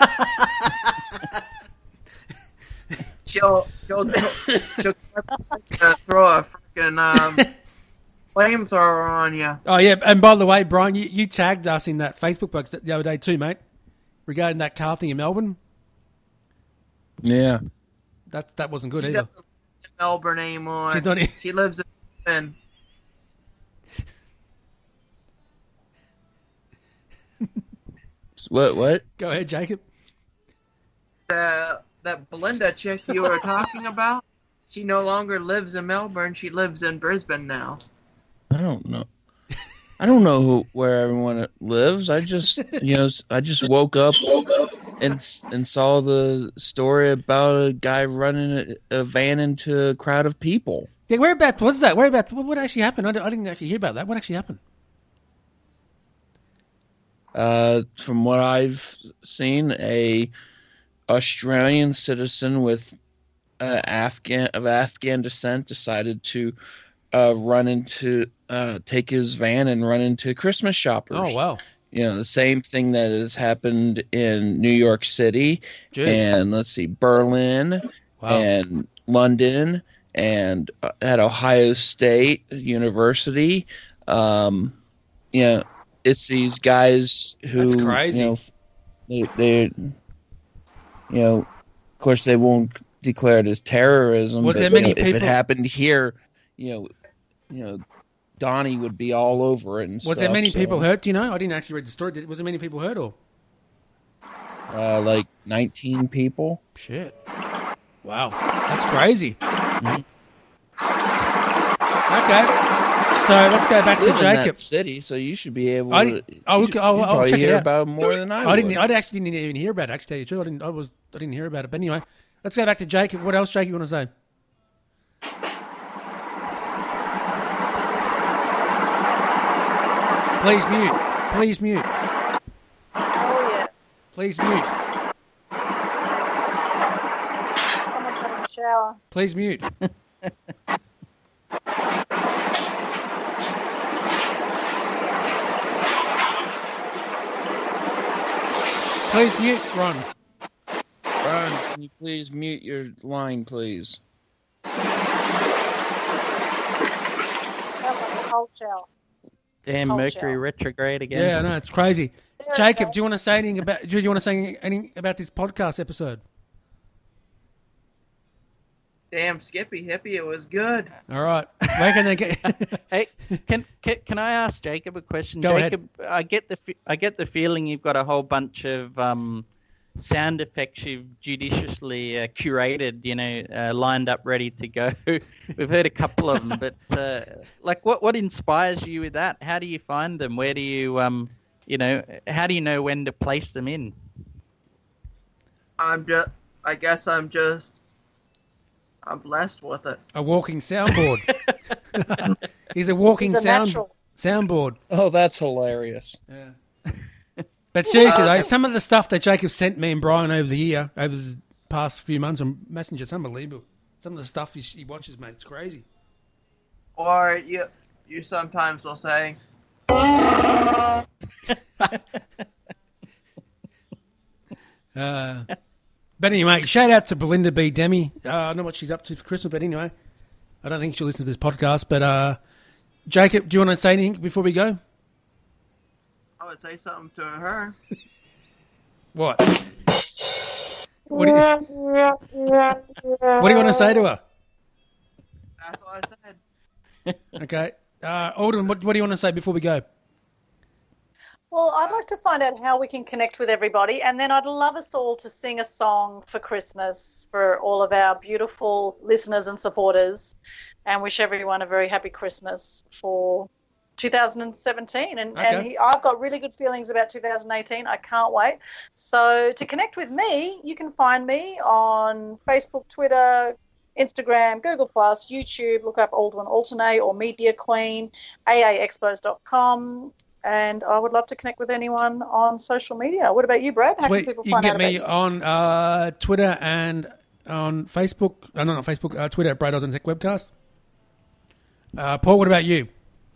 she'll she'll she'll uh, throw a freaking um, flamethrower on you. Oh yeah, and by the way, Brian, you, you tagged us in that Facebook post the other day too, mate, regarding that car thing in Melbourne. Yeah, that that wasn't good she either. Doesn't live in Melbourne anymore. She's not in- She lives in. What? What? Go ahead, Jacob. The, that Belinda chick you were talking about, she no longer lives in Melbourne. She lives in Brisbane now. I don't know. I don't know who, where everyone lives. I just, you know, I just woke up and and saw the story about a guy running a, a van into a crowd of people. Yeah, whereabouts was that? Whereabouts? What, what actually happened? I, I didn't actually hear about that. What actually happened? Uh, from what I've seen, a Australian citizen with uh, Afghan of Afghan descent decided to uh, run into, uh, take his van and run into Christmas shoppers. Oh wow! You know, the same thing that has happened in New York City Jeez. and let's see, Berlin Wow. and London and uh, at Ohio State University. Um, you know, it's these guys who, That's crazy. you know, they, they, you know, of course they won't declare it as terrorism. Was but, there many you know, If it people- happened here, you know, you know, Donnie would be all over it. And Was stuff, there many so, people hurt? Do you know? I didn't actually read the story. Did, was there many people hurt or? Uh, like nineteen people. Shit. Wow, that's crazy. Mhm. Okay. So let's go back Live to in Jacob. that city, so you should be able. I to, didn't. I'll, you look, should- I'll, you'd I'll probably check it hear out. about it more than I, I didn't. would. I actually didn't even hear about it. Actually, to tell you the truth, I didn't. I was. I didn't hear about it. But anyway, let's go back to Jacob. What else, Jacob? You want to say? Please mute. Please mute. Oh yeah. Please mute. Someone had a shower. Please mute. Please mute, Ron. Ron, can you please mute your line, please? Sounds like a cold shower. Damn, Cold Mercury shower. retrograde again. Yeah, I know it's crazy. There it Jacob, goes. do you want to say anything about? Do you want to say anything about this podcast episode? Damn, Skippy Hippie, it was good. All right, where can they get? Hey, can, can can I ask Jacob a question? Go ahead. Jacob, I get the fe- I get the feeling you've got a whole bunch of um, sound effects you've judiciously uh, curated, you know, uh, lined up, ready to go. We've heard a couple of them, but uh, like, what what inspires you with that? How do you find them? Where do you um, you know, how do you know when to place them in? I'm just, I guess I'm just, I'm blessed with it. A walking soundboard. He's a walking He's a sound natural. soundboard. Oh, that's hilarious. Yeah. But seriously, though, some of the stuff that Jacob sent me and Brian over the year, over the past few months on Messenger, it's unbelievable. Some of the stuff he, he watches, mate, it's crazy. Or you, you sometimes will say, Uh, but anyway, shout out to Belinda B. Demi. Uh, I don't know what she's up to for Christmas, but anyway, I don't think she'll listen to this podcast. But uh, Jacob, do you want to say anything before we go? I would say something to her. What? What do you, what do you want to say to her? That's what I said. Okay. Uh, Alden, what, what do you want to say before we go? Well, I'd like to find out how we can connect with everybody, and then I'd love us all to sing a song for Christmas for all of our beautiful listeners and supporters, and wish everyone a very happy Christmas for two thousand seventeen. And, Okay. and he, I've got really good feelings about two thousand eighteen. I can't wait. So to connect with me, you can find me on Facebook, Twitter, Instagram, Google Plus, YouTube. Look up Aldwin Alternate or Media Queen, A A expos dot com. And I would love to connect with anyone on social media. What about you, Brad? How Sweet. can people You can find get out me about on uh, Twitter and on Facebook. Uh, no, not Facebook. Uh, Twitter at Brad Osborne Tech Webcast. Uh, Paul, what about you?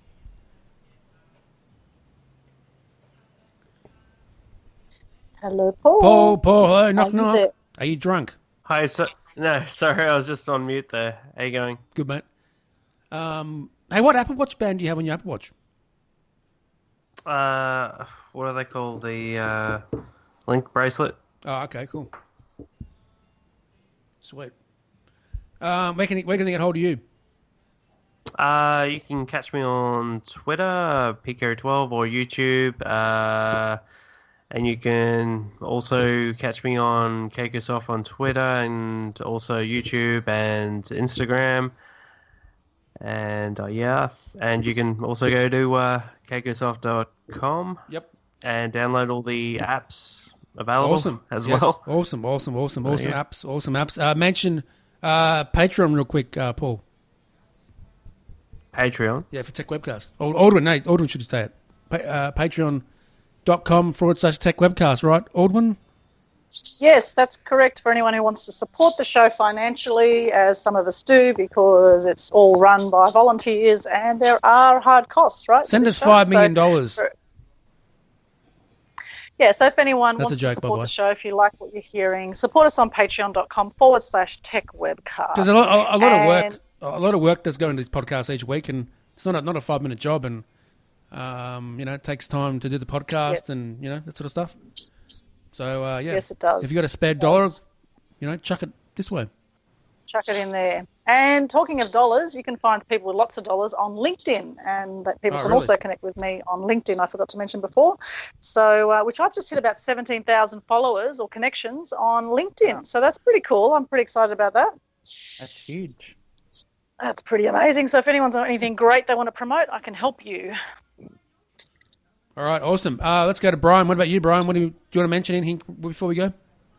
you? Hello, Paul. Paul, Paul, hello, knock, Are you knock. there? Are you drunk? Hi, so, no, sorry, I was just on mute there. How you going? Good, mate. Um, hey, what Apple Watch band do you have on your Apple Watch? Uh, what are they called? The uh, Link bracelet. Oh, okay, cool. Sweet. Um, where can where can they get hold of you? Uh, you can catch me on Twitter, P K twelve, or YouTube. Uh, and you can also catch me on Keikosoft on Twitter and also YouTube and Instagram. And uh, yeah, and you can also go to uh, keikosoft dot com. Yep. And download all the apps available Awesome. as Yes, well. Awesome, awesome, awesome, Oh, awesome yeah. apps, awesome apps. Uh, mention uh, Patreon real quick, uh, Paul. Patreon? Yeah, for Tech Webcast. Ald- Aldwin, no, Aldwin should say it. Pa- uh, Patreon.com forward slash Tech Webcast, right, Aldwin? Yes, that's correct for anyone who wants to support the show financially, as some of us do, because it's all run by volunteers and there are hard costs, right? Send for us this show. five million So- dollars. Yeah, so if anyone That's a wants joke, to by the support way. the show, if you like what you're hearing, support us on patreon.com forward slash Tech Webcast. There's a lot, a, a lot of And- work, a lot of work that's going into these podcasts each week, and it's not a, not a five minute job, and um, you know, it takes time to do the podcast and you know that sort of stuff. So uh, yeah, Yes, it does. If you got a spare It dollar, does. you know, chuck it this way. Chuck it in there. And talking of dollars, you can find people with lots of dollars on LinkedIn, and that people Oh, can really? also connect with me on LinkedIn. I forgot to mention before. So, uh, which I've just hit about seventeen thousand followers or connections on LinkedIn. So that's pretty cool. I'm pretty excited about that. That's huge. That's pretty amazing. So if anyone's got anything great they want to promote, I can help you. All right, awesome. Uh, let's go to Brian. What about you, Brian? What do you, do you want to mention anything before we go?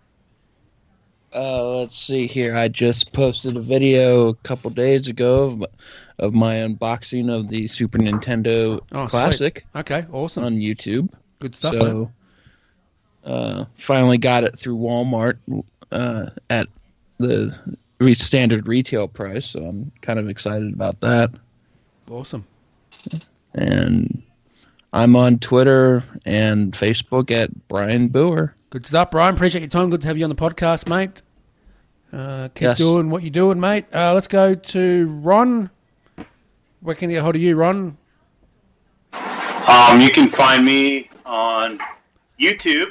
Uh, let's see here. I just posted a video a couple days ago of, of my unboxing of the Super Nintendo Oh, sweet. Classic. Okay, awesome. On YouTube. Good stuff, So, uh, finally got it through Walmart uh, at the re- standard retail price. So I'm kind of excited about that. Awesome. And I'm on Twitter and Facebook at Brian Boer. Good stuff, Brian. Appreciate your time. Good to have you on the podcast, mate. Uh, keep Yes. doing what you're doing, mate. Uh, let's go to Ron. Where can you get hold of you, Ron? Um, you can find me on YouTube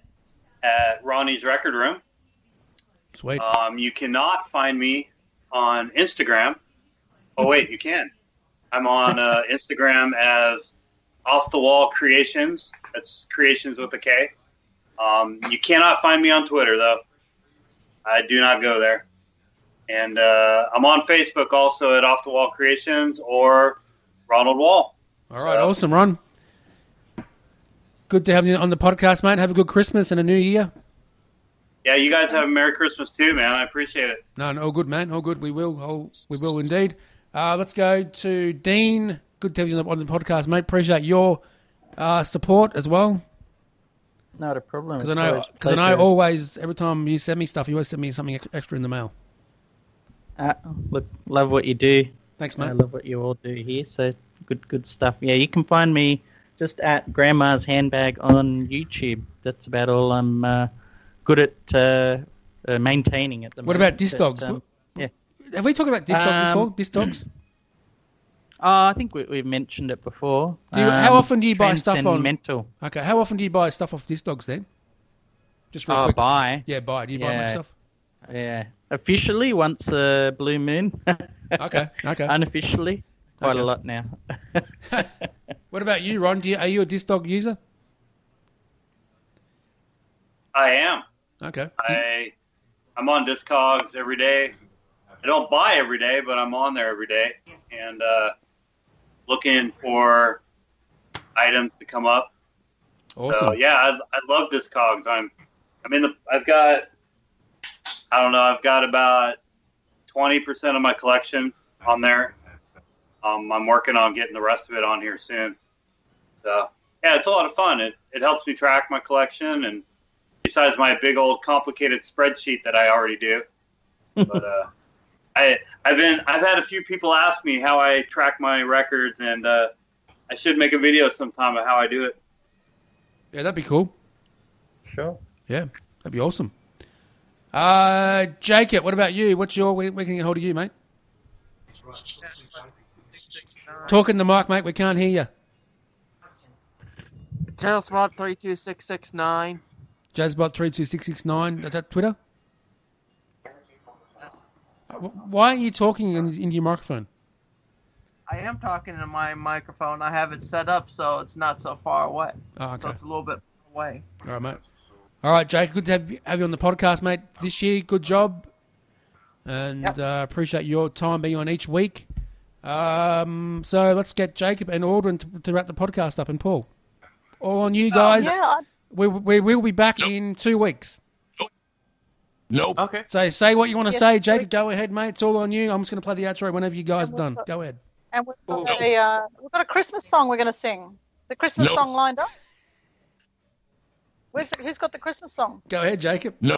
at Ronnie's Record Room. Sweet. Um, you cannot find me on Instagram. Oh, wait, you can. I'm on uh, Instagram as Off the Wall Creations. That's Creations with a K. Um, you cannot find me on Twitter, though. I do not go there. And uh, I'm on Facebook also at Off the Wall Creations or Ronald Wall. All right, awesome, Ron. Good to have you on the podcast, mate. Have a good Christmas and a new year. Yeah, you guys have a Merry Christmas too, man. I appreciate it. No, no, all good, man. All good. We will. Oh, we will indeed. Uh, let's go to Dean. Good to have you on the, on the podcast, mate. Appreciate your uh, support as well. Not a problem. Because I It's know, always a because I know, pleasure. always every time you send me stuff, you always send me something ex- extra in the mail. Uh, look, love what you do. Thanks, mate. I love what you all do here. So good, good stuff. Yeah, you can find me just at Grandma's Handbag on YouTube. That's about all I'm uh, good at uh, uh, maintaining at the What moment. about disc But, dogs? um, yeah. Have we talked about disc dogs Um, before? Disc dogs? Oh, I think we, we've mentioned it before. Do you, how Um, often do you buy stuff on? Transcendental. Okay, how often do you buy stuff off disc dogs then? Just real Oh, quick. buy? Yeah, buy. Do you buy much Yeah. stuff? Yeah. Officially, once a blue moon. Okay, okay. Unofficially, quite Okay. a lot now. What about you, Ron? Do you, are you a disc dog user? I am. Okay. I I'm on Discogs every day. I don't buy every day, but I'm on there every day and uh, looking for items to come up. Awesome. So yeah, I, I love Discogs. I'm I'm in the. I've got. I don't know. I've got about twenty percent of my collection on there. Um, I'm working on getting the rest of it on here soon. So yeah, it's a lot of fun. It it helps me track my collection, and besides my big old complicated spreadsheet that I already do. But uh, I I've been I've had a few people ask me how I track my records, and uh, I should make a video sometime of how I do it. Yeah, that'd be cool. Sure. Yeah, that'd be awesome. Uh, Jacob, what about you? What's your? Where, where can we get hold of you, mate? Talking to Mike, mate. We can't hear you. Jazzbot three two six six nine. Jazzbot three two six six nine. Is that Twitter? Uh, wh- Why aren't you talking in, into your microphone? I am talking to my microphone. I have it set up so it's not so far away. Oh, okay. So it's a little bit away. All right, mate. All right, Jake. Good to have you, have you on the podcast, mate. This year, good job, and Yep. uh, appreciate your time being on each week. Um, so let's get Jacob and Aldrin to, to wrap the podcast up, and Paul. All on you guys. Yeah, I- We we will be back in two weeks. Nope. Okay. So say what you want to Yes, say, we- Jacob. Go ahead, mate. It's all on you. I'm just going to play the outro whenever you guys are done. Go ahead. And we've got, a, uh, we've got a Christmas song we're going to sing. The Christmas No. song lined up. Where's the, who's got the Christmas song? Go ahead, Jacob. No.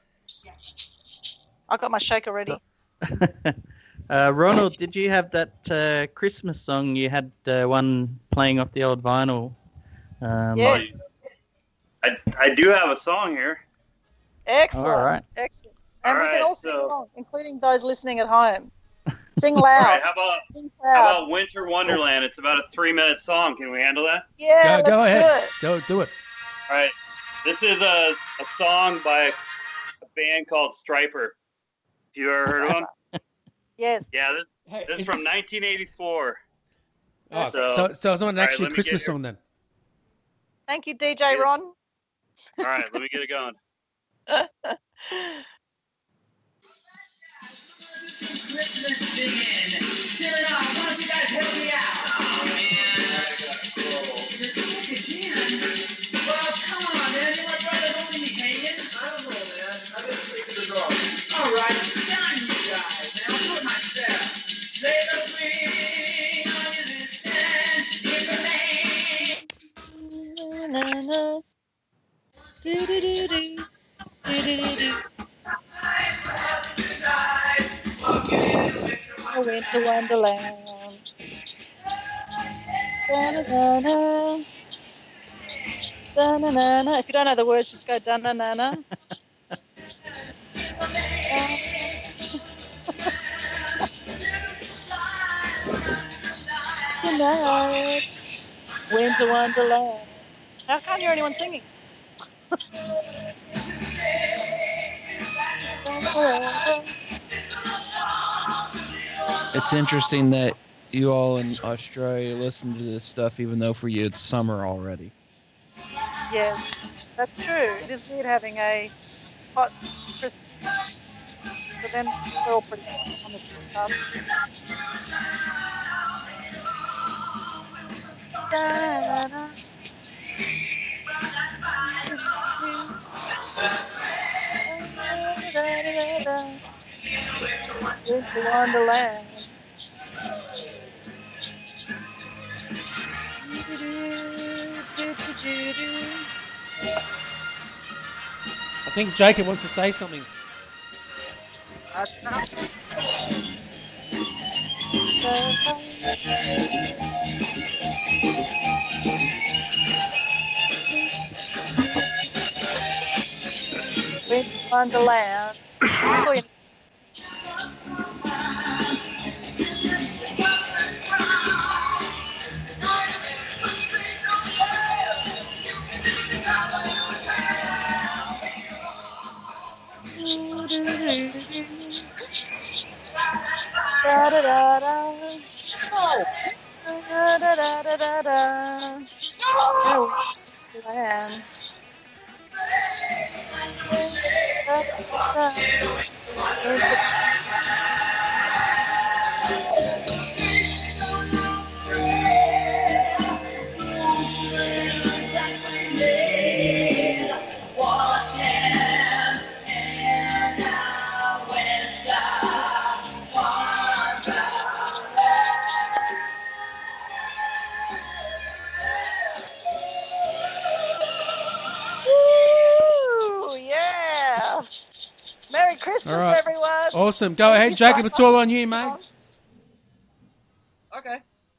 I got my shaker ready. Uh, Ronald, did you have that uh, Christmas song? You had uh, one playing off the old vinyl. Um, Yeah. I I do have a song here. Excellent. All right. Excellent. And All we can right, all sing so- along, including those listening at home. Sing All loud. right, how about Sing how proud. about Winter Wonderland? It's about a three minute song. Can we handle that? Yeah, Go, go let's ahead. do it. Go do it. All right. This is a, a song by a band called Striper. Have you ever heard of them? Yes. Yeah, this, Hey, this is is from this- nineteen eighty-four. Oh, So- so, so it's not all right, actually let a me get Christmas here. song then. Thank you, D J Ron. All right, let me get it going. Christmas begin. Turn it on. Why don't you guys help me out? Oh man, I gotta go. It's like again. Well, come on, man. You're my brother. Don't leave me hanging. I don't know, man. I've been sleeping the dog. All right, shine, you guys. Man, I'll do it myself. Play the ring on your list and in the lane. Na, na, na. Do-do-do-do. Do-do-do-do. A winter wonderland. Da-na-na-na. Da-na-na-na. If you don't know the words, just go da-na-na-na. Tonight, winter wonderland. How come you're anyone singing? It's interesting that you all in Australia listen to this stuff, even though for you it's summer already. Yes, that's true. It is weird having a hot Christmas. But then we're all pretty hot on this stuff. Da-da-da. Da-da-da-da-da. Winter Wonderland. I think Jacob wants to say something. Winter Wonderland. Oh, yeah. Da da da da. Da da da da da da. Oh, land. Woo, yeah. Merry Christmas, All right. everyone. Awesome. Go ahead, Jacob. It's all on you, mate. Okay.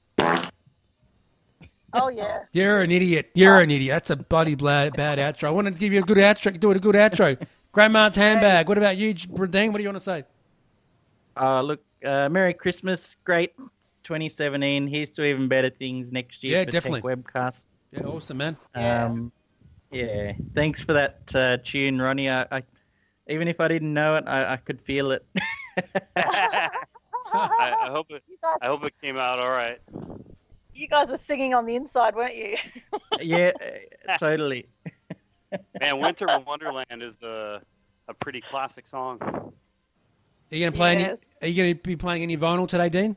Oh, yeah. You're an idiot. You're an idiot. That's a bloody bad, bad outro. I wanted to give you a good outro. Do it a good outro. Grandma's handbag. What about you, Dean? What do you want to say? Uh, look, uh, Merry Christmas. Great twenty seventeen. Here's to even better things next year Yeah, for definitely. Tech Webcast. Yeah, awesome, man. Um, yeah. Thanks for that uh, tune, Ronnie. I, I, even if I didn't know it, I, I could feel it. I, I hope it. I hope it came out all right. You guys were singing on the inside, weren't you? yeah, uh, totally. Man, Winter Wonderland is a a pretty classic song. Are you going to play Yes. any? Are you going to be playing any vinyl today, Dean?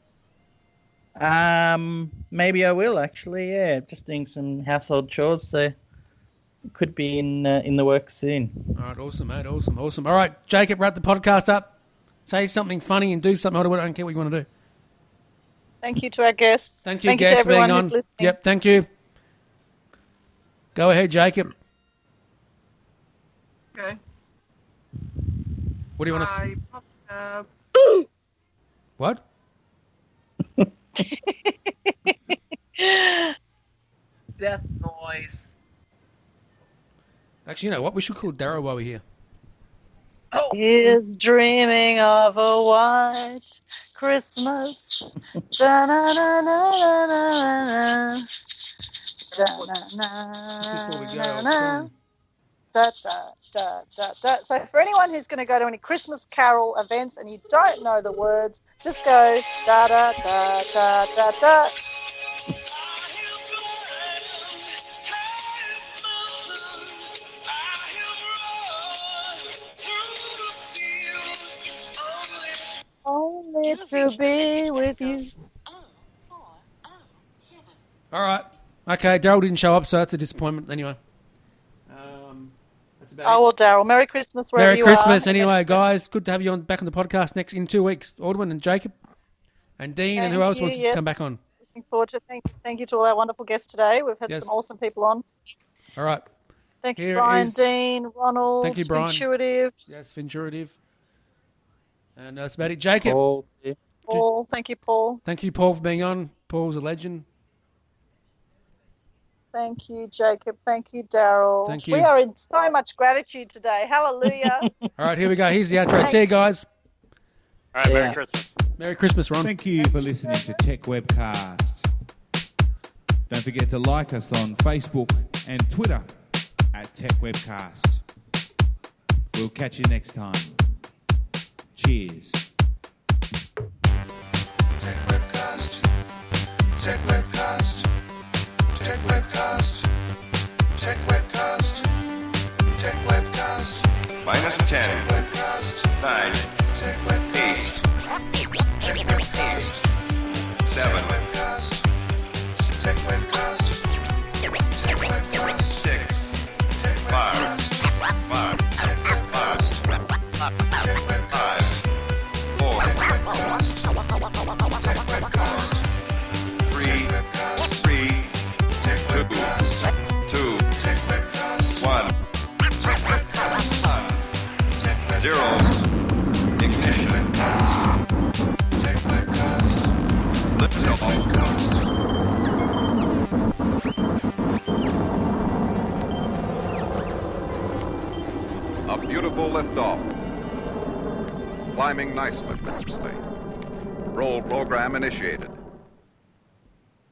Um, maybe I will actually. Yeah, just doing some household chores, so could be in uh, in the works soon. All right, awesome, mate. Awesome, awesome. All right, Jacob, wrap the podcast up. Say something funny and do something. I don't, I don't care what you want to do. Thank you to our guests. Thank you, Thank guest, you to for being everyone on. who's listening. Yep, thank you. Go ahead, Jacob. Okay. What do you want to say? Uh, What? death noise. Actually, you know what? We should call Daryl while we're here. Is dreaming of a white Christmas. Da-na-na-na-na-na-na. Da-na-na-na-na. Da, da, da, da, da. So for anyone who's going to go to any Christmas carol events and you don't know the words, just go da da da da da da. Only to be with you. All right. Okay, Daryl didn't show up, so that's a disappointment. Anyway. Um, that's about Oh well, Daryl. Merry Christmas wherever Merry you Christmas, are. anyway, guys. Good to have you on back on the podcast next in two weeks. Aldwin and Jacob, and Dean, and who Thank else you, wants yes. to come back on? Looking forward to thank thank you to all our wonderful guests today. We've had Yes. some awesome people on. All right. Thank you, Here Brian, is- Dean, Ronald, Thank you, Brian. Intuitive, Yes, Venturative. And that's about it. Jacob. Paul. Paul. Thank you, Paul. Thank you, Paul, for being on. Paul's a legend. Thank you, Jacob. Thank you, Daryl. Thank you. We are in so much gratitude today. Hallelujah. All right, here we go. Here's the outro. See you guys. All right, Merry Yeah. Christmas. Merry Christmas, Ron. Thank you for listening to Tech Webcast. Don't forget to like us on Facebook and Twitter at Tech Webcast. We'll catch you next time. Cheers. Tech Webcast. Tech Webcast. Tech Webcast. Tech Webcast. Tech Webcast. Minus ten. Nine. Eight. Seven. Tech Webcast. Tech Webcast. Six. Five. Five. Five. Five. Four. Three. Three. Two. Two. One. Zero. Ignition. Lift off. A beautiful liftoff. Climbing nicely. Roll program initiated.